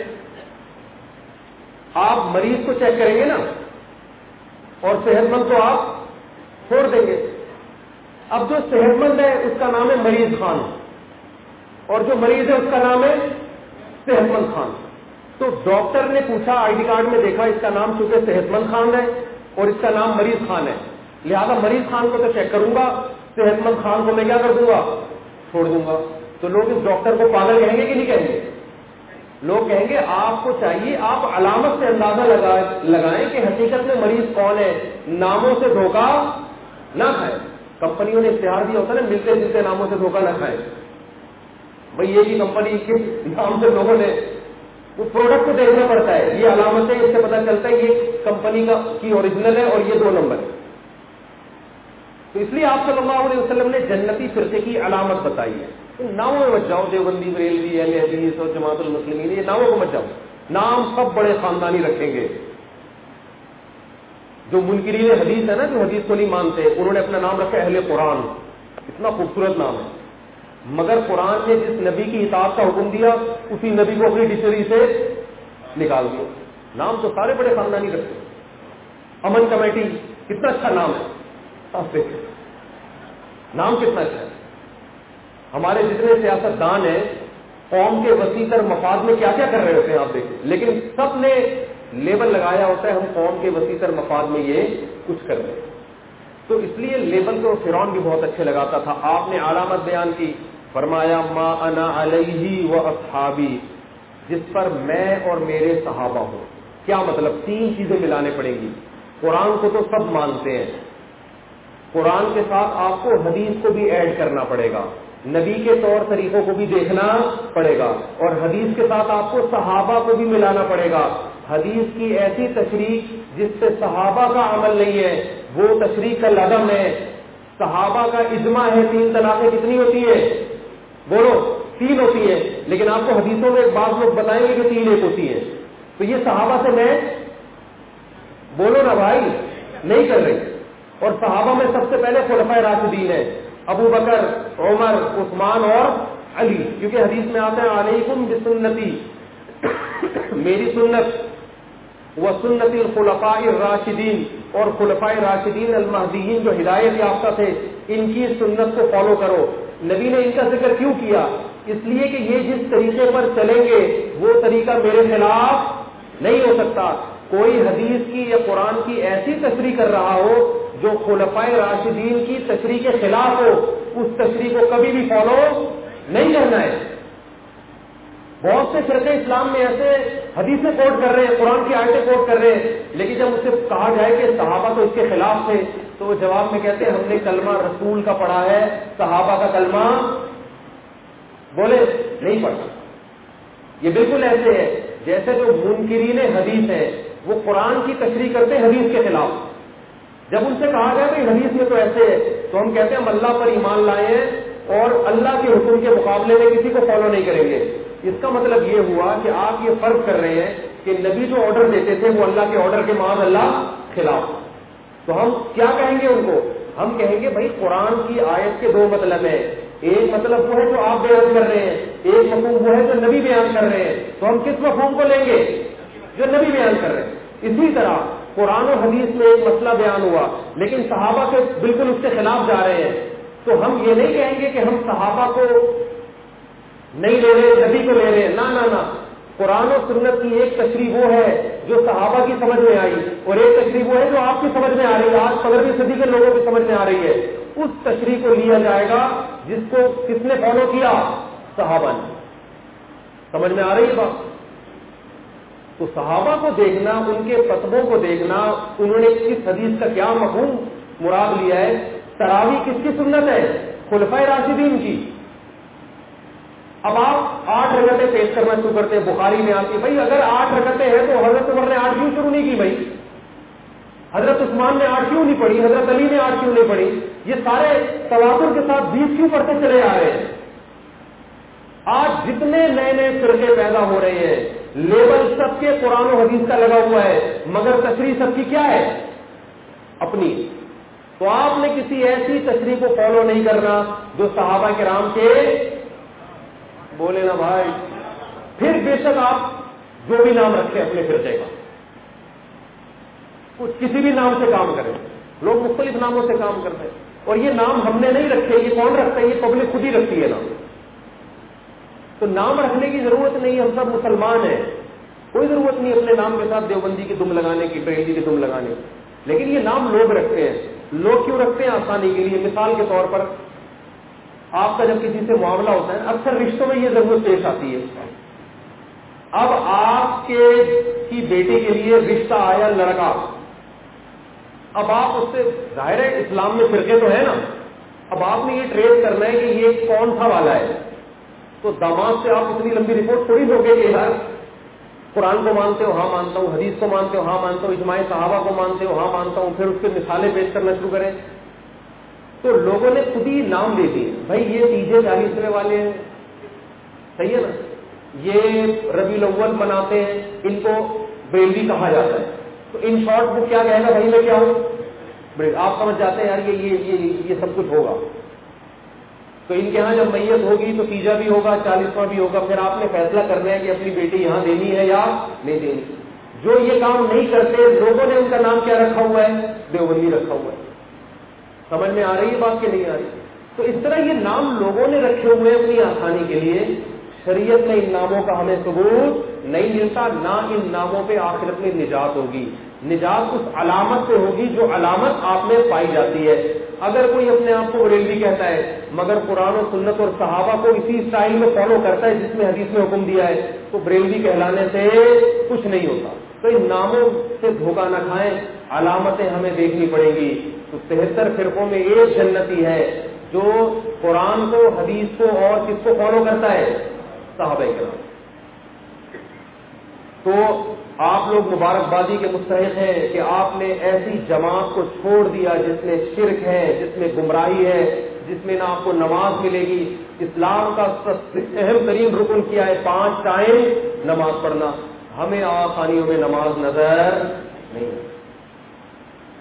آپ مریض کو چیک کریں گے نا، اور صحت مند کو آپ چھوڑ دیں گے۔ اب جو صحت مند ہے اس کا نام ہے مریض خان، اور جو مریض ہے اس کا نام ہے صحت مند خان۔ تو ڈاکٹر نے پوچھا، آئی ڈی کارڈ میں دیکھا اس کا نام چونکہ صحت مند خان ہے اور اس کا نام مریض خان ہے، لہذا مریض خان کو تو چیک کروں گا، صحت مند خان کو میں کیا کر دوں گا؟ چھوڑ دوں گا۔ تو لوگ اس ڈاکٹر کو پاگل کہیں گے کہ نہیں کہیں گے؟ لوگ کہیں گے آپ کو چاہیے آپ علامت سے اندازہ لگائیں کہ حقیقت میں مریض کون ہے، ناموں سے دھوکہ نہ کھائے۔ کمپنیوں نے اشتہار دیا ہوتا ہے نا، ملتے جلتے ناموں سے دھوکہ نہ کھائے۔ بھائی یہ بھی کمپنی کے نام سے لوگوں نے وہ پروڈکٹ کو دیکھنا پڑتا ہے، یہ علامتیں اس سے پتہ چلتا ہے یہ کمپنی کا کی اوریجنل ہے اور یہ دو نمبر ہے۔ تو اس لیے آپ صلی اللہ علیہ وسلم نے جنتی فرقے کی علامت بتائی ہے۔ ناموں میں مت جاؤ، دیوبندی بریلوی اہل حدیث اور جماعت المسلمین، یہ ناموں کو مت جاؤ، نام سب بڑے خاندانی رکھیں گے۔ جو منکرین حدیث ہے نا، جو حدیث کو نہیں مانتے، انہوں نے اپنا نام رکھا اہل قرآن، اتنا خوبصورت نام ہے، مگر قرآن نے جس نبی کی اطاعت کا حکم دیا اسی نبی کو اپنی ڈکشنری سے نکال دیا۔ نام تو سارے بڑے خاندانی رکھتے ہیں۔ امن کمیٹی کتنا اچھا نام ہے، آپ دیکھیں نام کتنا اچھا ہے۔ ہمارے جتنے سیاست دان ہیں قوم کے وسیع تر مفاد میں کیا کیا کر رہے ہوتے ہیں آپ دیکھیں، لیکن سب نے لیبل لگایا ہوتا ہے ہم قوم کے وسیع تر مفاد میں یہ کچھ کر رہے ہیں۔ تو اس لیے لیبل کو فرعون بھی بہت اچھے لگاتا تھا۔ آپ نے علامت بیان کی، فرمایا ما انا علیہ و اصحابی، جس پر میں اور میرے صحابہ ہوں۔ کیا مطلب؟ تین چیزیں ملانے پڑیں گی۔ قرآن کو تو سب مانتے ہیں، قرآن کے ساتھ آپ کو حدیث کو بھی ایڈ کرنا پڑے گا، نبی کے طور طریقوں کو بھی دیکھنا پڑے گا، اور حدیث کے ساتھ آپ کو صحابہ کو بھی ملانا پڑے گا۔ حدیث کی ایسی تشریح جس سے صحابہ کا عمل نہیں ہے وہ تشریح کا لدم ہے۔ صحابہ کا اجماع ہے تین طلاقیں کتنی ہوتی ہیں؟ بولو تین ہوتی ہیں، لیکن آپ کو حدیثوں میں بعض لوگ بتائیں گے کہ تین ایک ہوتی ہیں۔ تو یہ صحابہ سے میں بولو نا بھائی, نہیں کر رہی. اور صحابہ میں سب سے پہلے خلفائے راشدین ہیں, ابو بکر, عمر, عثمان اور علی, کیونکہ حدیث میں آتا ہے علیکم بسنتی, میری سنت, و سنت الخلفاء الراشدین, اور خلفائے راشدین المہدیین جو ہدایت یافتہ تھے ان کی سنت کو فالو کرو. نبی نے ان کا ذکر کیوں کیا؟ اس لیے کہ یہ جس طریقے پر چلیں گے وہ طریقہ میرے خلاف نہیں ہو سکتا. کوئی حدیث کی یا قرآن کی ایسی تشریح کر رہا ہو جو خلفائے راشدین کی تشریح کے خلاف ہو, اس تشریح کو کبھی بھی فالو نہیں کرنا ہے. بہت سے فرقے اسلام میں ایسے حدیثیں کوٹ کر رہے ہیں, قرآن کی آیتیں کوٹ کر رہے ہیں, لیکن جب اسے کہا جائے کہ صحابہ تو اس کے خلاف تھے تو وہ جواب میں کہتے ہیں ہم نے کلمہ رسول کا پڑھا ہے, صحابہ کا کلمہ بولے نہیں پڑھا. یہ بالکل ایسے ہے جیسے جو منکرین حدیث ہیں وہ قرآن کی تشریح کرتے ہیں حدیث کے خلاف. جب ان سے کہا گیا کہ حدیث میں تو ایسے ہے تو ہم کہتے ہیں ہم اللہ پر ایمان لائے ہیں اور اللہ کے حکم کے مقابلے میں کسی کو فالو نہیں کریں گے. اس کا مطلب یہ ہوا کہ آپ یہ فرق کر رہے ہیں کہ نبی جو آرڈر دیتے تھے وہ اللہ کے آرڈر کے معاذ اللہ خلاف. تو ہم کیا کہیں گے ان کو؟ ہم کہیں گے بھائی قرآن کی آیت کے دو مطلب ہیں, ایک مطلب وہ ہے جو آپ بیان کر رہے ہیں, ایک مفہوم وہ ہے جو نبی بیان کر رہے ہیں. تو ہم کس مفہوم کو لیں گے؟ جو نبی بیان کر رہے ہیں. اسی طرح قرآن و حدیث میں ایک مسئلہ بیان ہوا لیکن صحابہ کے بالکل اس کے خلاف جا رہے ہیں, تو ہم یہ نہیں کہیں گے کہ ہم صحابہ کو نہیں لے رہے, نبی کو لے رہے. نہ نہ نہ, قرآن و سنت کی ایک تشریح وہ ہے جو صحابہ کی سمجھ میں آئی اور ایک تشریح وہ ہے جو آپ کی سمجھ میں آ رہی ہے, آج پندرہویں صدی کے لوگوں کی سمجھ میں آ رہی ہے. اس تشریح کو لیا جائے گا جس کو کس نے فالو کیا؟ صحابہ نے. سمجھ میں آ رہی ہے بات؟ تو صحابہ کو دیکھنا, ان کے فتووں کو دیکھنا, انہوں نے کس حدیث کا کیا مفہوم مراد لیا ہے. تراویح کس کی سنت ہے؟ خلفائے راشدین کی. اب آپ آٹھ رکعتیں پیش کرنا شروع کرتے ہیں, بخاری میں آتی ہے بھائی اگر آٹھ رکعتیں ہیں تو حضرت عمر نے آٹھ کیوں شروع نہیں کی بھائی؟ حضرت عثمان نے آٹھ کیوں نہیں پڑھی؟ حضرت علی نے آٹھ کیوں نہیں پڑھی؟ یہ سارے تواتر کے ساتھ بیس کیوں پڑھتے چلے آ رہے ہیں؟ آج جتنے نئے نئے فرقے پیدا ہو رہے ہیں لیبل سب کے قرآن و حدیث کا لگا ہوا ہے مگر تشریح سب کی کیا ہے؟ اپنی. تو آپ نے کسی ایسی تشریح کو فالو نہیں کرنا جو صحابہ کرام کے, بولے نا بھائی, پھر بے شک آپ جو بھی نام رکھیں اپنے فرقے کا, کچھ کسی بھی نام سے کام کریں. لوگ مختلف ناموں سے کام کرتے ہیں اور یہ نام ہم نے نہیں رکھے, یہ کون رکھتا ہے؟ یہ پبلک خود ہی رکھتی ہے نام. تو نام رکھنے کی ضرورت نہیں, ہم سب مسلمان ہیں, کوئی ضرورت نہیں اپنے نام کے ساتھ دیوبندی کی دم لگانے کی, بریلوی کی دم لگانے کی. لیکن یہ نام لوگ رکھتے ہیں. لوگ کیوں رکھتے ہیں؟ آسانی کے لیے. مثال کے طور پر آپ کا جب کسی سے معاملہ ہوتا ہے, اکثر رشتوں میں یہ ضرورت پیش آتی ہے. اب آپ کے کی بیٹی کے لیے رشتہ آیا لڑکا, اب آپ اس سے, ظاہر ہے اسلام میں فرقے تو ہے نا, اب آپ نے یہ ٹریس کرنا ہے کہ یہ کون سا والا ہے. تو داماد سے آپ اتنی لمبی رپورٹ تھوڑی دو گے کہ یار قرآن کو مانتے ہو؟ ہاں مانتا ہوں. حدیث کو مانتے ہو؟ ہاں مانتا ہوں. اجماع صحابہ کو مانتے ہو؟ ہاں مانتا ہوں. پھر اس کے مثالیں پیش کرنا شروع کریں. تو لوگوں نے خود ہی نام دے دیے, بھائی یہ تیجے چالیسویں والے ہیں, صحیح ہے نا, یہ ربیع الاول مناتے ہیں, ان کو بریلوی کہا جاتا ہے. تو ان شارٹ وہ کیا کہے گا؟ بھائی میں کیا ہوں؟ آپ سمجھ جاتے ہیں یار یہ یہ یہ سب کچھ ہوگا. تو ان کے ہاں جب میت ہوگی تو تیجا بھی ہوگا, چالیسواں بھی ہوگا. پھر آپ نے فیصلہ کرنا ہے کہ اپنی بیٹی یہاں دینی ہے یا نہیں دینی. جو یہ کام نہیں کرتے لوگوں نے ان کا نام کیا رکھا ہوا ہے؟ دیوبندی رکھا ہوا ہے. سمجھ میں آ رہی ہے بات کہ نہیں آ رہی؟ تو اس طرح یہ نام لوگوں نے رکھے ہوئے اپنی آسانی کے لیے. شریعت میں ان ناموں کا ہمیں ثبوت نہیں ملتا, نہ ان ناموں پہ آخرت میں نجات ہوگی. نجات اس علامت سے ہوگی جو علامت آپ میں پائی جاتی ہے. اگر کوئی اپنے آپ کو بریلوی کہتا ہے مگر قرآن و سنت اور صحابہ کو اسی اسٹائل میں فالو کرتا ہے جس میں حدیث میں حکم دیا ہے, تو بریلوی کہلانے سے کچھ نہیں ہوتا. تو ان ناموں سے دھوکہ نہ کھائیں, علامتیں ہمیں دیکھنی پڑیں گی. تو تہتر فرقوں میں ایک جنتی ہے جو قرآن کو, حدیث کو اور کس کو فالو کرتا ہے؟ صحابہ کرام. تو آپ لوگ مبارکبادی کے مستحق ہیں کہ آپ نے ایسی جماعت کو چھوڑ دیا جس میں شرک ہے, جس میں گمراہی ہے, جس میں نہ آپ کو نماز ملے گی. اسلام کا اہم ترین رکن کیا ہے؟ پانچ ٹائم نماز پڑھنا. ہمیں آخانیوں میں نماز نظر نہیں.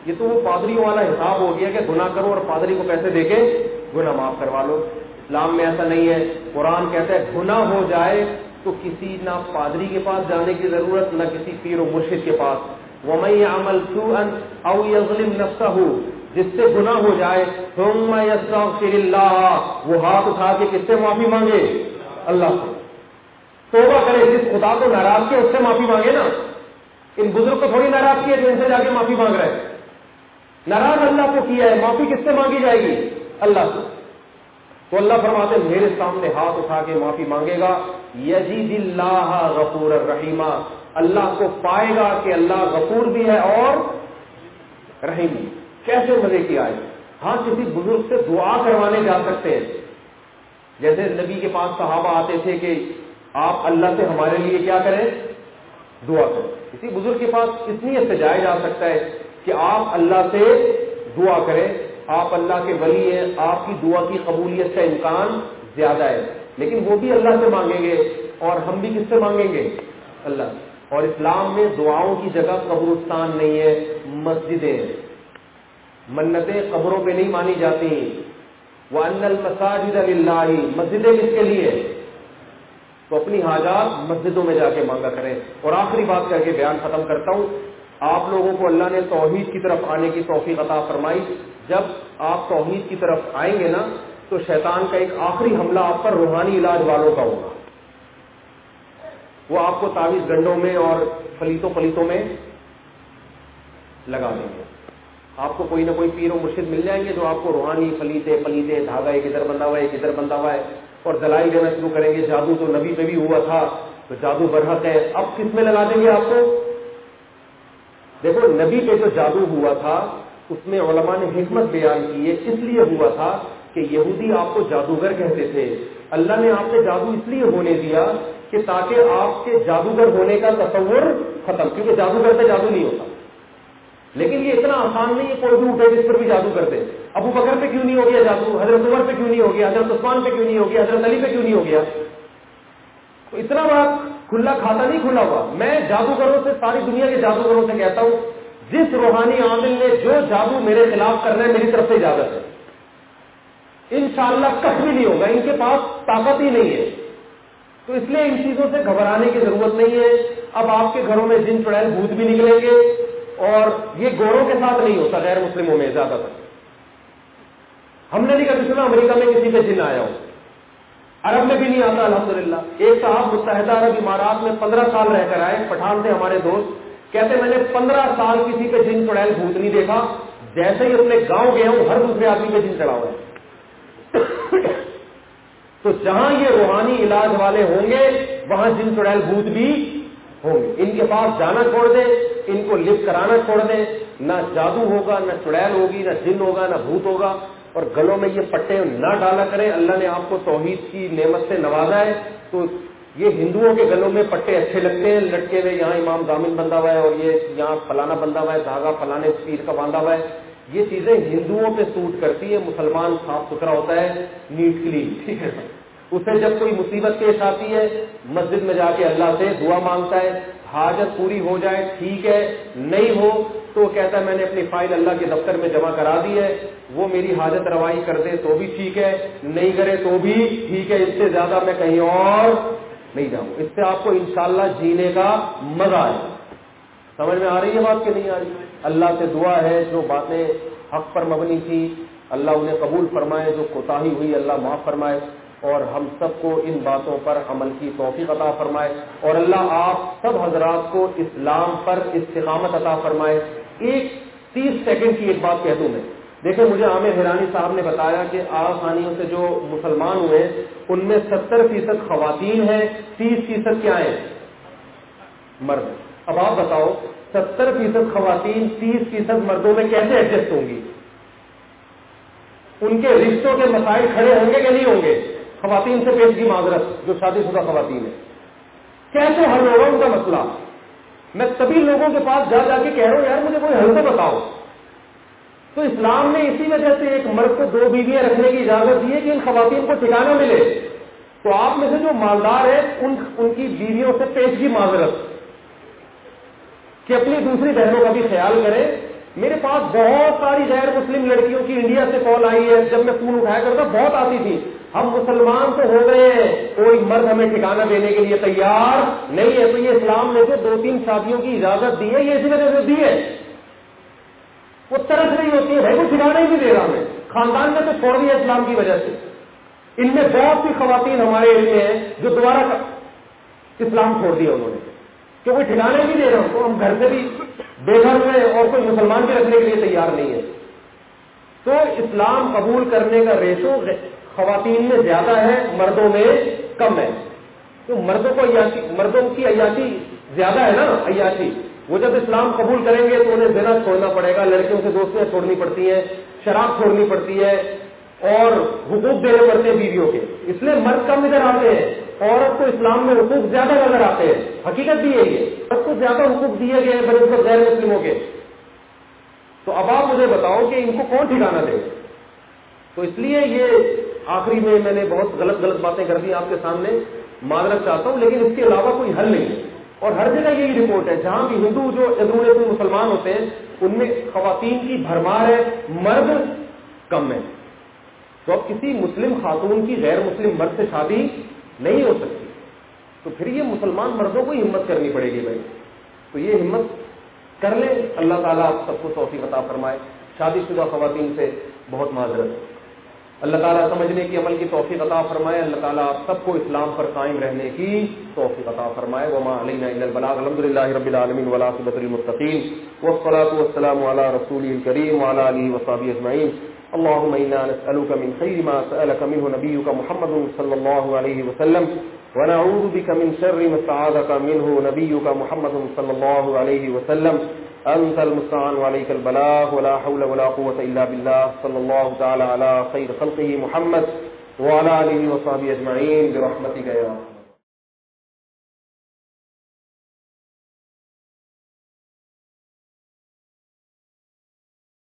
یہ تو وہ پادریوں والا حساب ہو گیا کہ گناہ کرو اور پادری کو پیسے دے کے گناہ معاف کروا لو. اسلام میں ایسا نہیں ہے. قرآن کہتا ہے گناہ ہو جائے تو کسی نہ پادری کے پاس جانے کی ضرورت نہ کسی پیر و مرشد کے پاس. وَمَن يَعْمَلْ سُوءًا أَوْ يَظْلِمْ نَفْسَهُ, جس سے گناہ ہو جائے ثُمَّ يَسْتَغْفِرِ اللَّهَ, وہ ہاتھ اٹھا کے کس سے معافی مانگے؟ اللہ سے. توبہ کرے, جس خدا کو ناراض کیا اس سے معافی مانگے نا. ان بزرگ کو تھوڑی ناراض کیا جو ان سے جا کے معافی مانگ رہے ہیں. ناراض اللہ کو کیا ہے, معافی کس سے مانگی جائے گی؟ اللہ سے. تو اللہ فرماتے ہیں میرے سامنے ہاتھ اٹھا کے معافی مانگے گا, یجد اللہ غفور الرحیم, اللہ کو پائے گا کہ اللہ غفور بھی ہے اور رحیم بھی. کیسے مزے کی آئے. ہاں کسی بزرگ سے دعا کروانے جا سکتے ہیں, جیسے نبی کے پاس صحابہ آتے تھے کہ آپ اللہ سے ہمارے لیے کیا کریں, دعا کریں. کسی بزرگ کے پاس اس نیت سے جایا جا سکتا ہے کہ آپ اللہ سے دعا کریں, آپ اللہ کے ولی ہیں, آپ کی دعا کی قبولیت کا امکان زیادہ ہے. لیکن وہ بھی اللہ سے مانگیں گے اور ہم بھی کس سے مانگیں گے؟ اللہ. اور اسلام میں دعاؤں کی جگہ قبرستان نہیں ہے, مسجدیں. منتیں قبروں پہ نہیں مانی جاتی. وَأَنَّ الْمَسَاجِدَ لِلَّهِ, مسجدیں کس کے لیے؟ تو اپنی حاجات مسجدوں میں جا کے مانگا کریں. اور آخری بات کر کے بیان ختم کرتا ہوں. آپ لوگوں کو اللہ نے توحید کی طرف آنے کی توفیق عطا فرمائی. جب آپ توحید کی طرف آئیں گے نا تو شیطان کا ایک آخری حملہ آپ پر روحانی علاج والوں کا ہوگا. وہ آپ کو تعویذ گنڈوں میں اور فلیتوں پلیتوں میں لگا دیں گے. آپ کو کوئی نہ کوئی پیر و مرشد مل جائیں گے جو آپ کو روحانی فلیتے پلیتے, دھاگا ایک ادھر بندھا ہوا ہے ایک ادھر بندھا ہوا ہے, اور دلائی دینا شروع کریں گے. جادو تو نبی پہ بھی ہوا تھا تو جادو برحق ہے, اب کس میں لگا دیں گے آپ کو؟ دیکھو نبی پہ جو جادو ہوا تھا اس میں علماء نے حکمت بیان کی ہے. اس لیے ہوا تھا کہ یہودی آپ کو جادوگر کہتے تھے. اللہ نے آپ سے جادو اس لیے ہونے دیا کہ تاکہ آپ کے جادوگر ہونے کا تصور ختم, کیونکہ جادوگر سے جادو نہیں ہوتا. لیکن یہ اتنا آسان نہیں ہے کوئی بھی اٹھے جس پر بھی جادو کر دے. ابو بکر پہ کیوں نہیں ہو گیا جادو, حضرت عمر پہ کیوں نہیں ہو گیا, حضرت عثمان پہ کیوں نہیں ہو گیا, حضرت علی پہ کیوں نہیں ہو گیا؟ تو اتنا بڑا کھلا کھاتا نہیں کھلا ہوا. میں جادوگروں سے, ساری دنیا کے جادوگروں سے کہتا ہوں, جس روحانی عامل نے جو جادو میرے خلاف کرنا ہے میری طرف سے اجازت ہے. انشاءاللہ کچھ بھی نہیں ہوگا, ان کے پاس طاقت ہی نہیں ہے. تو اس لیے ان چیزوں سے گھبرانے کی ضرورت نہیں ہے. اب آپ کے گھروں میں جن چڑیل بھوت بھی نکلیں گے, اور یہ گوروں کے ساتھ نہیں ہوتا, غیر مسلموں میں زیادہ تر. ہم نے نہیں کبھی سنا امریکہ میں کسی پہ جن آیا ہو, عرب میں بھی نہیں آتا الحمدللہ. ایک صاحب متحدہ عرب امارات میں پندرہ سال رہ کر آئے, پٹھان تھے ہمارے دوست, کہتے میں نے پندرہ سال کسی پہ جن چڑیل بھوت نہیں دیکھا, جیسے ہی اپنے گاؤں گیا ہوں ہر دوسرے آدمی پہ جن چڑھا ہوا ہے. تو جہاں یہ روحانی علاج والے ہوں گے وہاں جن چڑیل بھوت بھی ہوں گے. ان کے پاس جانا چھوڑ دیں, ان کو لفٹ کرانا چھوڑ دیں, نہ جادو ہوگا, نہ چڑیل ہوگی, نہ جن ہوگا, نہ بھوت ہوگا. اور گلوں میں یہ پٹے نہ ڈالا کریں. اللہ نے آپ کو توحید کی نعمت سے نوازا ہے, تو یہ ہندوؤں کے گلوں میں پٹے اچھے لگتے ہیں لٹکے ہوئے, یہاں امام ضامن بندھا ہوا ہے اور یہ یہاں فلانا بندھا ہوا ہے, دھاگا فلانے پیر کا باندھا ہوا ہے. یہ چیزیں ہندوؤں پہ سوٹ کرتی ہے. مسلمان صاف ستھرا ہوتا ہے, نیٹ کلین, ٹھیک ہے. اسے جب کوئی مصیبت پیش آتی ہے مسجد میں جا کے اللہ سے دعا مانگتا ہے, حاجت پوری ہو جائے ٹھیک ہے, نہیں ہو تو کہتا ہے میں نے اپنی فائل اللہ کے دفتر میں جمع کرا دی ہے, وہ میری حاجت روائی کر دے تو بھی ٹھیک ہے, نہیں کرے تو بھی ٹھیک ہے, اس سے زیادہ میں کہیں اور نہیں جاؤں. اس سے آپ کو انشاءاللہ جینے کا مزہ آئے. سمجھ میں آ رہی ہے بات کہ نہیں آ رہی؟ اللہ سے دعا ہے جو باتیں حق پر مبنی تھی اللہ انہیں قبول فرمائے, جو کوتاہی ہوئی اللہ معاف فرمائے, اور ہم سب کو ان باتوں پر عمل کی توفیق عطا فرمائے, اور اللہ آپ سب حضرات کو اسلام پر استقامت عطا فرمائے. ایک تیس سیکنڈ کی ایک بات کہہ دوں میں. دیکھیں مجھے عامر حیرانی صاحب نے بتایا کہ آسانیوں سے جو مسلمان ہوئے ان میں ستر فیصد خواتین ہیں, تیس فیصد کیا ہیں, مرد. اب آپ بتاؤ ستر فیصد خواتین تیس فیصد مردوں میں کیسے ایڈجسٹ ہوں گی؟ ان کے رشتوں کے مسائل کھڑے ہوں گے کہ نہیں ہوں گے؟ خواتین سے پیش کی معذرت جو شادی شدہ خواتین ہیں, کیسے حل ہوگا ان کا مسئلہ؟ میں سبھی لوگوں کے پاس جا جا کے کہہ رہا ہوں یار مجھے کوئی حل تو بتاؤ. تو اسلام نے اسی وجہ سے ایک مرد کو دو بیویاں رکھنے کی اجازت دی ہے کہ ان خواتین کو ٹھکانہ ملے. تو آپ میں سے جو مالدار ہیں ان ان کی بیویوں سے پیش کی معذرت کہ اپنی دوسری بہنوں کا بھی خیال کریں, میرے پاس بہت ساری غیر مسلم لڑکیوں کی انڈیا سے کال آئی ہے، جب میں فون اٹھایا کرتا بہت آتی تھی، ہم مسلمان تو ہو گئے ہیں، کوئی مرد ہمیں ٹھکانہ دینے کے لیے تیار نہیں ہے۔ تو یہ اسلام نے جو دو تین شادیوں کی اجازت دی ہے، یہ اسی وجہ سے دی ہے، وہ طرف نہیں ہوتی ہے، بھائی وہ ٹھکانہ ہی نہیں دے رہا ہمیں، خاندان نے تو چھوڑ دیا اسلام کی وجہ سے۔ ان میں بہت سی خواتین ہمارے ایریا میں ہیں جو دوبارہ اسلام چھوڑ دیا انہوں نے، کہ کوئی ٹھکانے بھی دے رہا ہوں، تو ہم گھر سے بھی بے گھر ہوئے اور کوئی مسلمان بھی رکھنے کے لیے تیار نہیں ہے۔ تو اسلام قبول کرنے کا ریشو خواتین میں زیادہ ہے، مردوں میں کم ہے۔ تو مردوں کو عیاشی، مردوں کی عیاشی زیادہ ہے نا، عیاشی، وہ جب اسلام قبول کریں گے تو انہیں زنا چھوڑنا پڑے گا، لڑکیوں سے دوستیاں چھوڑنی پڑتی ہیں، شراب چھوڑنی پڑتی ہے، اور حقوق دینے پڑتے ہیں بیویوں کے، اس لیے مرد کم ادھر آتے ہیں، عورت کو اسلام میں حقوق زیادہ نظر آتے ہیں۔ حقیقت بھی یہی ہے، عورت کو زیادہ حقوق دیے گئے ہیں بنسبت غیر مسلموں کے۔ تو اب آپ مجھے بتاؤ کہ ان کو کون ٹھکانہ دے؟ تو اس لیے یہ آخری میں میں نے بہت غلط غلط باتیں کر دی آپ کے سامنے، معذرت چاہتا ہوں، لیکن اس کے علاوہ کوئی حل نہیں ہے۔ اور ہر جگہ یہی رپورٹ ہے، جہاں بھی ہندو جو اندرون مسلمان ہوتے ہیں ان میں خواتین کی بھرمار ہے، مرد کم ہے۔ تو اب کسی مسلم خاتون کی غیر مسلم مرد سے شادی نہیں ہو سکتی، تو پھر یہ مسلمان مردوں کو ہی ہمت کرنی پڑے گی بھائی۔ تو یہ ہمت کر لیں، اللہ تعالیٰ آپ سب کو توفیق عطا فرمائے۔ شادی شدہ خواتین سے بہت معذرت، اللہ تعالیٰ سمجھنے کی عمل کی توفیق عطا فرمائے، اللہ تعالیٰ آپ سب کو اسلام پر قائم رہنے کی توفیق عطا فرمائے۔ وما علینا الا البلاغ، الحمدللہ رب العالمین والعاقبۃ للمتقین، والصلاۃ والسلام علی رسولہ الکریم وعلی آلہ وصحبہ اجمعین۔ اللهم إنا نسألك من خير ما سألك منه نبيك محمد صلى الله عليه وسلم، ونعوذ بك من شر ما استعاذك منه نبيك محمد صلى الله عليه وسلم، أنت المستعان وعليك البلاغ، ولا حول ولا قوة إلا بالله، صلى الله تعالى على خير خلقه محمد وعلى آله وصحبه أجمعين برحمتك يا رب۔